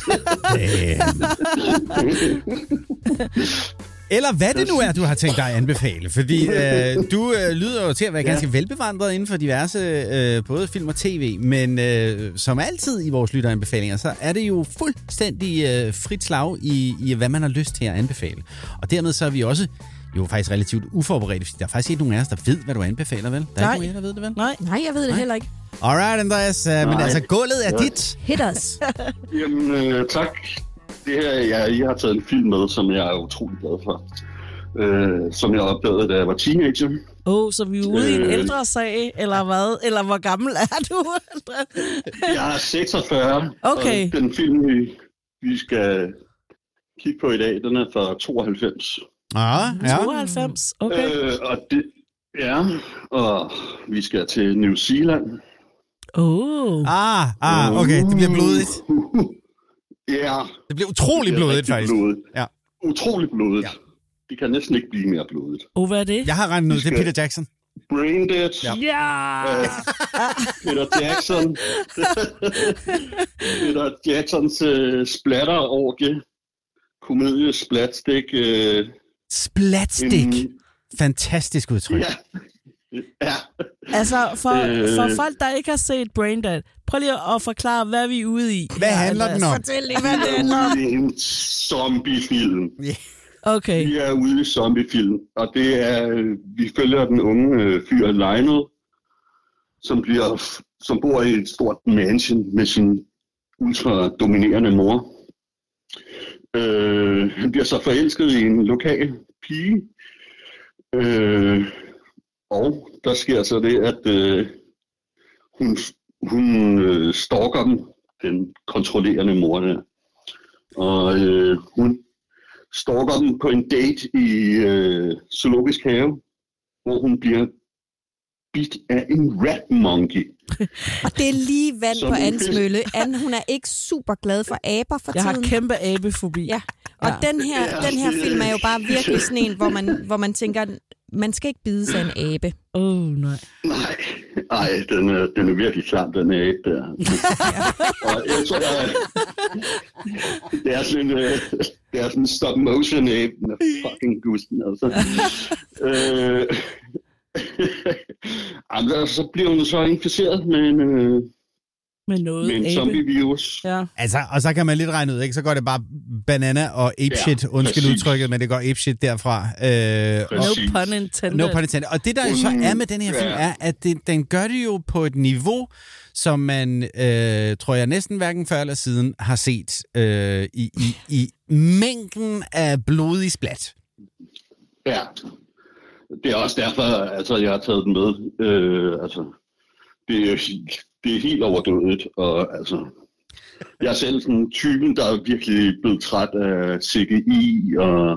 Eller hvad det nu er, du har tænkt dig at anbefale. Fordi øh, du øh, lyder jo til at være ganske ja. velbevandret inden for diverse øh, både film og tv. Men øh, som altid i vores lytteranbefalinger, så er det jo fuldstændig øh, frit slag i, i, hvad man har lyst til at anbefale. Og dermed så er vi også jo faktisk relativt uforberedte, fordi der er faktisk ikke nogen af os, der ved, hvad du anbefaler, vel? Der er Nej. ikke nogen af jer, der ved det, vel? Nej. Nej, jeg ved det Nej. heller ikke. Alright, Andreas. Uh, men altså, gulvet er ja. dit. Hit us. Jamen, øh, tak. Det her, jeg, jeg har taget en film med, som jeg er utrolig glad for. Øh, som jeg opdagede, da jeg var teenager. Åh, oh, så vi er ude øh, i en ældre sag, eller hvad? Eller hvor gammel er du? Jeg er seksogfyrre. Okay. Og den film, vi, vi skal kigge på i dag, den er fra tooghalvfems. Ah, ja. tooghalvfems, okay. Øh, og det, ja, og vi skal til New Zealand. Oh. Ah, ah, okay, det bliver blodigt. Ja. Det bliver utrolig blodigt, faktisk. Blodet. Ja. Utrolig blodigt. Ja. Det kan næsten ikke blive mere blodigt. Og hvad er det? Jeg har regnet ud, det er Peter Jackson. Braindead. Ja! ja. Uh, Peter Jackson. Peter Jacksons uh, splatter-orgie. Komedie, splatstick. Uh, splatstick? En... Fantastisk udtryk. Ja. Ja. Altså, for, for folk, der ikke har set Braindead, prøv lige at forklare, hvad vi er ude i. Hvad handler den om? Fortæl lige, hvad det handler om. Det er en zombiefilm. Yeah. Okay. Vi er ude i zombiefilm, og det er, vi følger den unge øh, fyr Lionel, som, bliver, som bor i et stort mansion med sin ultra-dominerende mor. Øh, han bliver så forelsket i en lokal pige, øh, og der sker så det, at øh, hun, hun øh, stalker dem, den kontrollerende mor der. Og øh, hun stalker dem på en date i øh, zoologisk have, hvor hun bliver bidt af en rat monkey. Og det er lige vand Som på en Anns fisk. mølle. Ann, hun er ikke super glad for aber for Jeg tiden. har kæmpe abefobi. Ja, og Ja. den her, Ja, den her det- film er jo bare virkelig sådan en, hvor man, hvor man tænker, man skal ikke bide sig en abe. Åh, oh, nej. Nej, ej, den er, den er virkelig klam, den er ikke der. Og jeg tror, jeg, det er sådan en, øh, det er sådan en stop motion abe, den er fucking gusten, altså. øh, altså, så bliver hun så inficeret med en, øh, Med noget med en abe. zombie-virus. Ja. Altså, og så kan man lidt regne ud, ikke? Så går det bare banana og apeshit, Ja, undskyld præcis. udtrykket, men det går apeshit derfra. Øh, og, No Præcis. pun intended. no pun intended. Og det, der jo så er med den her film, Ja. er, at det, den gør det jo på et niveau, som man, øh, tror jeg, næsten hverken før eller siden har set øh, i, i, i mængden af blodig splat. Ja, det er også derfor, altså, jeg har taget den med. Øh, altså, det er, det er helt overdødigt, og altså, jeg er selv sådan typen, der er virkelig blevet træt af C G I og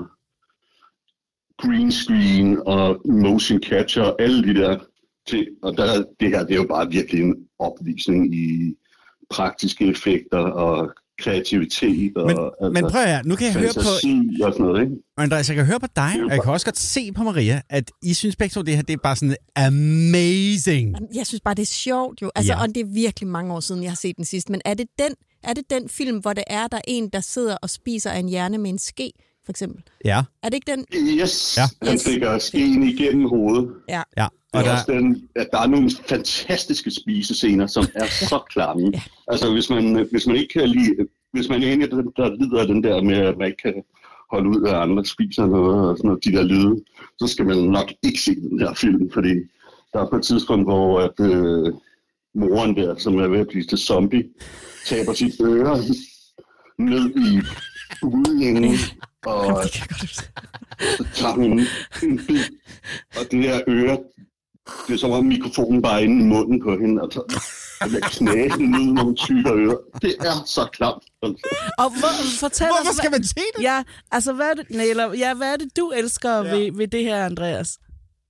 green screen og motion capture og alle de der ting. Og der, det her, det er jo bare virkelig en opvisning i praktiske effekter og kreativitet og Men, altså, men prøv her, nu kan jeg høre på... fantasi og sådan noget, ikke? Andreas, jeg kan høre på dig, og jeg kan også godt se på Maria, at I synes begge to, det her det er bare sådan amazing. Jamen, jeg synes bare, det er sjovt jo. Altså, Ja. ja. Og det er virkelig mange år siden, jeg har set den sidst. Men er det den, er det den film, hvor det er, der er en, der sidder og spiser af en hjerne med en ske, for eksempel? Ja. Er det ikke den? Yes, Ja. han Yes. stikker skeen igennem hovedet. Ja. Ja, Og og der... der, også den, at der er nogle fantastiske spisescener, som er så klamme. Ja. Altså, hvis man, hvis man ikke kan lide... Hvis man er en af dem, der lider af den der med, at man ikke kan holde ud af andre spiser noget og sådan noget, de der lyde, så skal man nok ikke se den her film, fordi der er på et tidspunkt, hvor at, øh, moren der, som er ved at blive til zombie, taber sit øre ned i udingen, og så tager hun en, en bid, og det der øre, det er som om mikrofonen bare er inde i munden på hende, og så det bliver knæsen ned, når hun tykker ører. Det er så klamt. Altså. Og hvor, fortæl hvorfor os, skal hvad- man se det? Ja, altså, hvad er det, nej, eller, ja, hvad er det, du elsker ja. ved, ved det her, Andreas?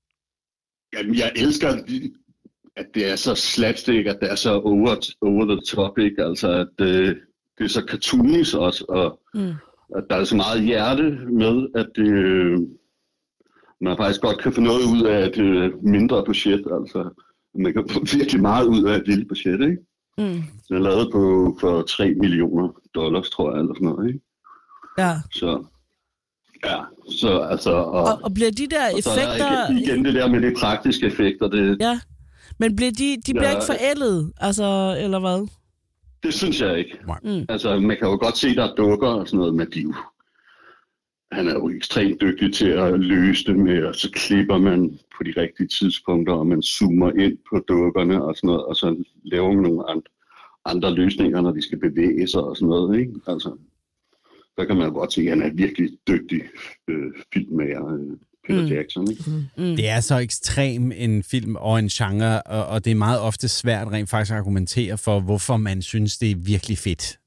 Jamen, jeg elsker, at det er så slapstick, at det er så over, over the top, ikke? Altså, at øh, det er så cartoonish også, og Mm. at der er så meget hjerte med, at øh, man faktisk godt kan få noget ud af et øh, mindre budget, altså. Man kan få virkelig meget ud af et lille budget, ikke? Mm. Den er lavet på for tre millioner dollars, tror jeg, eller sådan noget, ikke? Ja. Så, ja, så altså... Og, Og, og bliver de der og så er der effekter... igen, igen det der med de praktiske effekter, det, Ja, men bliver de, de bliver Ja. ikke forældet, altså, eller hvad? det synes jeg ikke. Mm. Altså, man kan jo godt se, der er dukker og sådan noget, men de er jo, han er jo ekstremt dygtig til at løse det med, og så klipper man på de rigtige tidspunkter, og man zoomer ind på dukkerne og sådan noget, og så laver man nogle andre, andre løsninger, når de skal bevæge sig og sådan noget, ikke? Altså, der kan man jo godt se, at han er virkelig dygtig øh, filmmager, øh, Peter Mm. Jackson, ikke? Mm. Det er så ekstrem en film og en genre, og, og det er meget ofte svært rent faktisk at argumentere for, hvorfor man synes, det er virkelig fedt.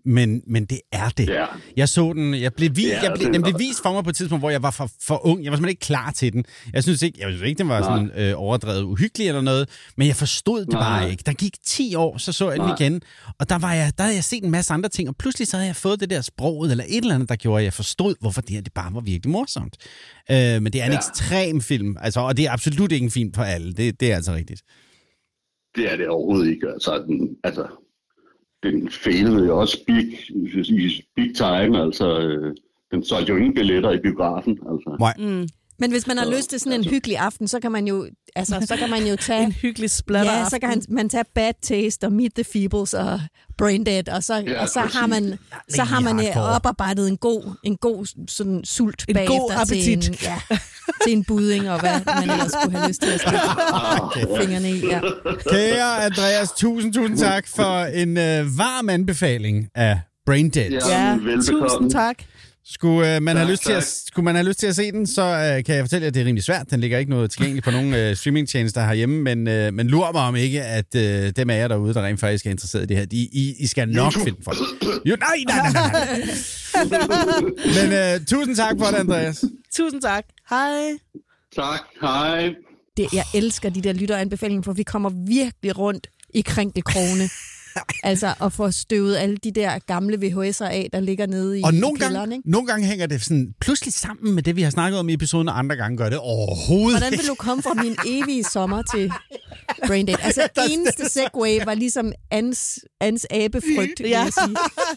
men, men det er det. Ja. Jeg så den, jeg blev, vi, Ja, jeg blev, det den blev var- vist for mig på et tidspunkt, hvor jeg var for, for ung. Jeg var simpelthen ikke klar til den. Jeg synes ikke, jeg synes ikke den var sådan øh, overdrevet uhyggelig eller noget, men jeg forstod det Nej. bare ikke. Der gik ti år, så så jeg den Nej. igen, og der, var jeg, der havde jeg set en masse andre ting, og pludselig så havde jeg fået det der sproget, eller et eller andet, der gjorde, at jeg forstod, hvorfor det her det bare var virkelig morsomt. Øh, men det er en Ja. ekstrem film, altså, og det er absolut ikke en film for alle. Det, det er altså rigtigt. Det er det overhovedet ikke. Altså, den, altså, den failede jo også big, i big time. Altså, øh, den solgte jo ingen billetter i biografen. Altså. Nej. Mm. Men hvis man har lyst til sådan en hyggelig aften, så kan man jo, altså, så kan man jo tage... En hyggelig splatter Ja, så kan han, man tage Bad Taste og Meet the Feebles og Braindead, og så, Ja, og så præcis. har man, så har man øh, oparbejdet en god, en god sådan sult En bagefter god appetit. til en, ja, til en budding, og hvad man ellers skulle have lyst til at stikke fingrene i. Ja. Kære Andreas, tusind, tusind tak for en øh, varm anbefaling af Braindead. Ja, tusind tak. Skulle, øh, man have Tak, lyst til at, tak. skulle man have lyst til at se den, så øh, kan jeg fortælle jer, at det er rimelig svært. Den ligger ikke noget tilgængeligt på nogen øh, streamingtjenester herhjemme, men, øh, men lurer mig om ikke, at øh, dem af jer derude, der rent faktisk er interesseret i det her, de, I, I skal nok YouTube. finde for det. Jo, nej, nej, nej, nej. Men øh, tusind tak for det, Andreas. Tusind tak. Hej. Tak, hej. Det, jeg elsker de der lytteranbefalinger, for vi kommer virkelig rundt i krænkelkrogene. Altså at få støvet alle de der gamle V H S'er af, der ligger nede i, Og i nogle kælderen, gange, ikke? nogle gange hænger det sådan pludselig sammen med det, vi har snakket om i episoden, og andre gange gør det overhovedet Hvordan vil du komme fra min evige sommer til Braindead? Altså, eneste segway var ligesom Ans, Ans abefrygt, vil jeg sige.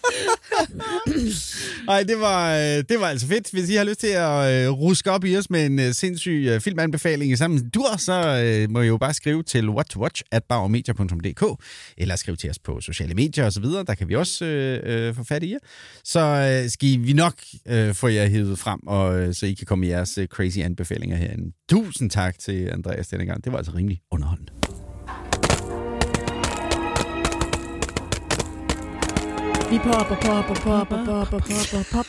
Nej, det var, øh, det var altså fedt. Hvis I har lyst til at øh, ruske op i os med en øh, sindssyg øh, filmanbefaling i sammen dur, så øh, må I jo bare skrive til what to watch at bauermedia punktum d k eller skrive til os på sociale medier osv. Der kan vi også øh, øh, få fat i jer. Så øh, skal vi nok øh, få jer hævet frem, og, øh, så I kan komme med jeres øh, crazy anbefalinger herinde. Tusind tak til Andreas denne gang. Det var altså rimelig underholdende. Vi popper, popper, popper, popper, popper,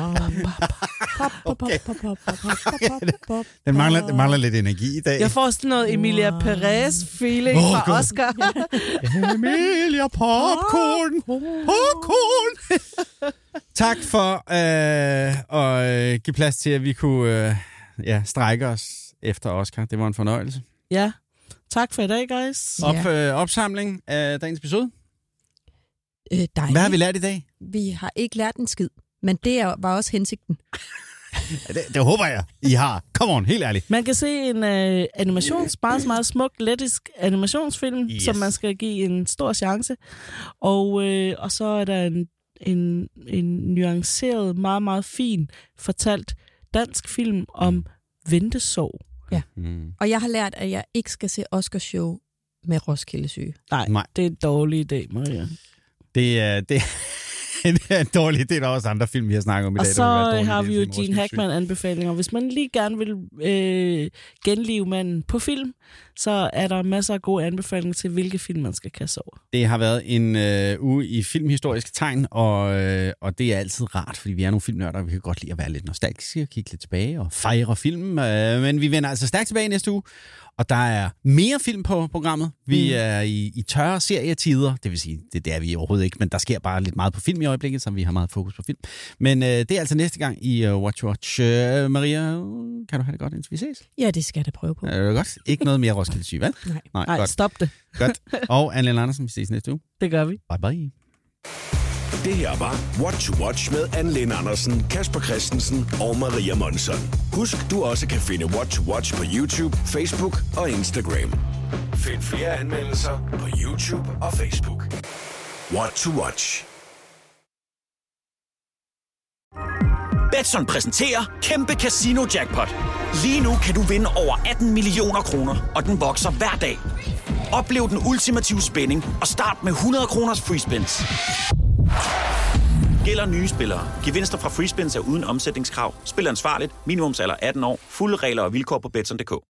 popper. Den mangler, den mangler lidt energi i dag. Jeg får sådan noget Emilia Perez-feeling Åh, fra God. Oscar. Emilia Popcorn. Popcorn. Tak for øh, at øh, give plads til, at vi kunne øh, ja, strække os efter Oscar. Det var en fornøjelse. Ja. Tak for i dag, guys. Op, øh, opsamling af dagens episode. Øh, Hvad har vi lært i dag? Vi har ikke lært en skid, men det er- var også hensigten. Ja, det, det håber jeg, I har. Come on, helt ærligt. Man kan se en øh, animations, meget, meget smuk, lettisk animationsfilm, Yes. yes. som man skal give en stor chance. Og, øh, og så er der en, en, en nuanceret, meget, meget fin, fortalt dansk film om ventesorg. Ja. Mm. Og jeg har lært, at jeg ikke skal se Oscarshow med Roskilde Syge. Nej, Nej. det er en dårlig idé, Maria. Det er... Det det er en dårlig. Det er der også andre film, vi har snakket om i Og dag. så der vil være dårlige har idéer vi til jo en Gene Roskilde Syg. Hackman-anbefalinger. Hvis man lige gerne vil øh, genlive manden på film, så er der masser af gode anbefalinger til, hvilke film man skal kaste over. Det har været en øh, uge i filmhistoriske tegn, og, øh, og det er altid rart, fordi vi er nogle filmnørder, og vi kan godt lide at være lidt nostalgiske og kigge lidt tilbage og fejre film. Øh, men vi vender altså stærkt tilbage næste uge, og der er mere film på programmet. Vi mm. er i, i tørre serietider, det vil sige, det, det er vi overhovedet ikke, men der sker bare lidt meget på film i øjeblikket, så vi har meget fokus på film. Men øh, det er altså næste gang i uh, Watch Watch. Uh, Maria, kan du have det godt, indtil vi ses? Ja, det skal jeg da prøve på. Er det godt? Ikke noget mere Roskilde Syg, vel? Nej. Nej, Nej, godt. stop det. Godt. Og Anne-Lene Andersen, vi ses næste uge. Det gør vi. Bye bye. Det her var What to Watch med Anne-Lene Andersen, Kasper Christensen og Maria Monson. Husk, du også kan finde What to Watch på YouTube, Facebook og Instagram. Find flere anmeldelser på YouTube og Facebook. What to Watch. Betson præsenterer Kæmpe Casino Jackpot. Lige nu kan du vinde over atten millioner kroner, og den vokser hver dag. Oplev den ultimative spænding og start med hundrede kroners free spins. Gælder nye spillere. Gevinster fra free spins er uden omsætningskrav. Spil ansvarligt. Minimumsalder atten år. Fulde regler og vilkår på betson punktum d k.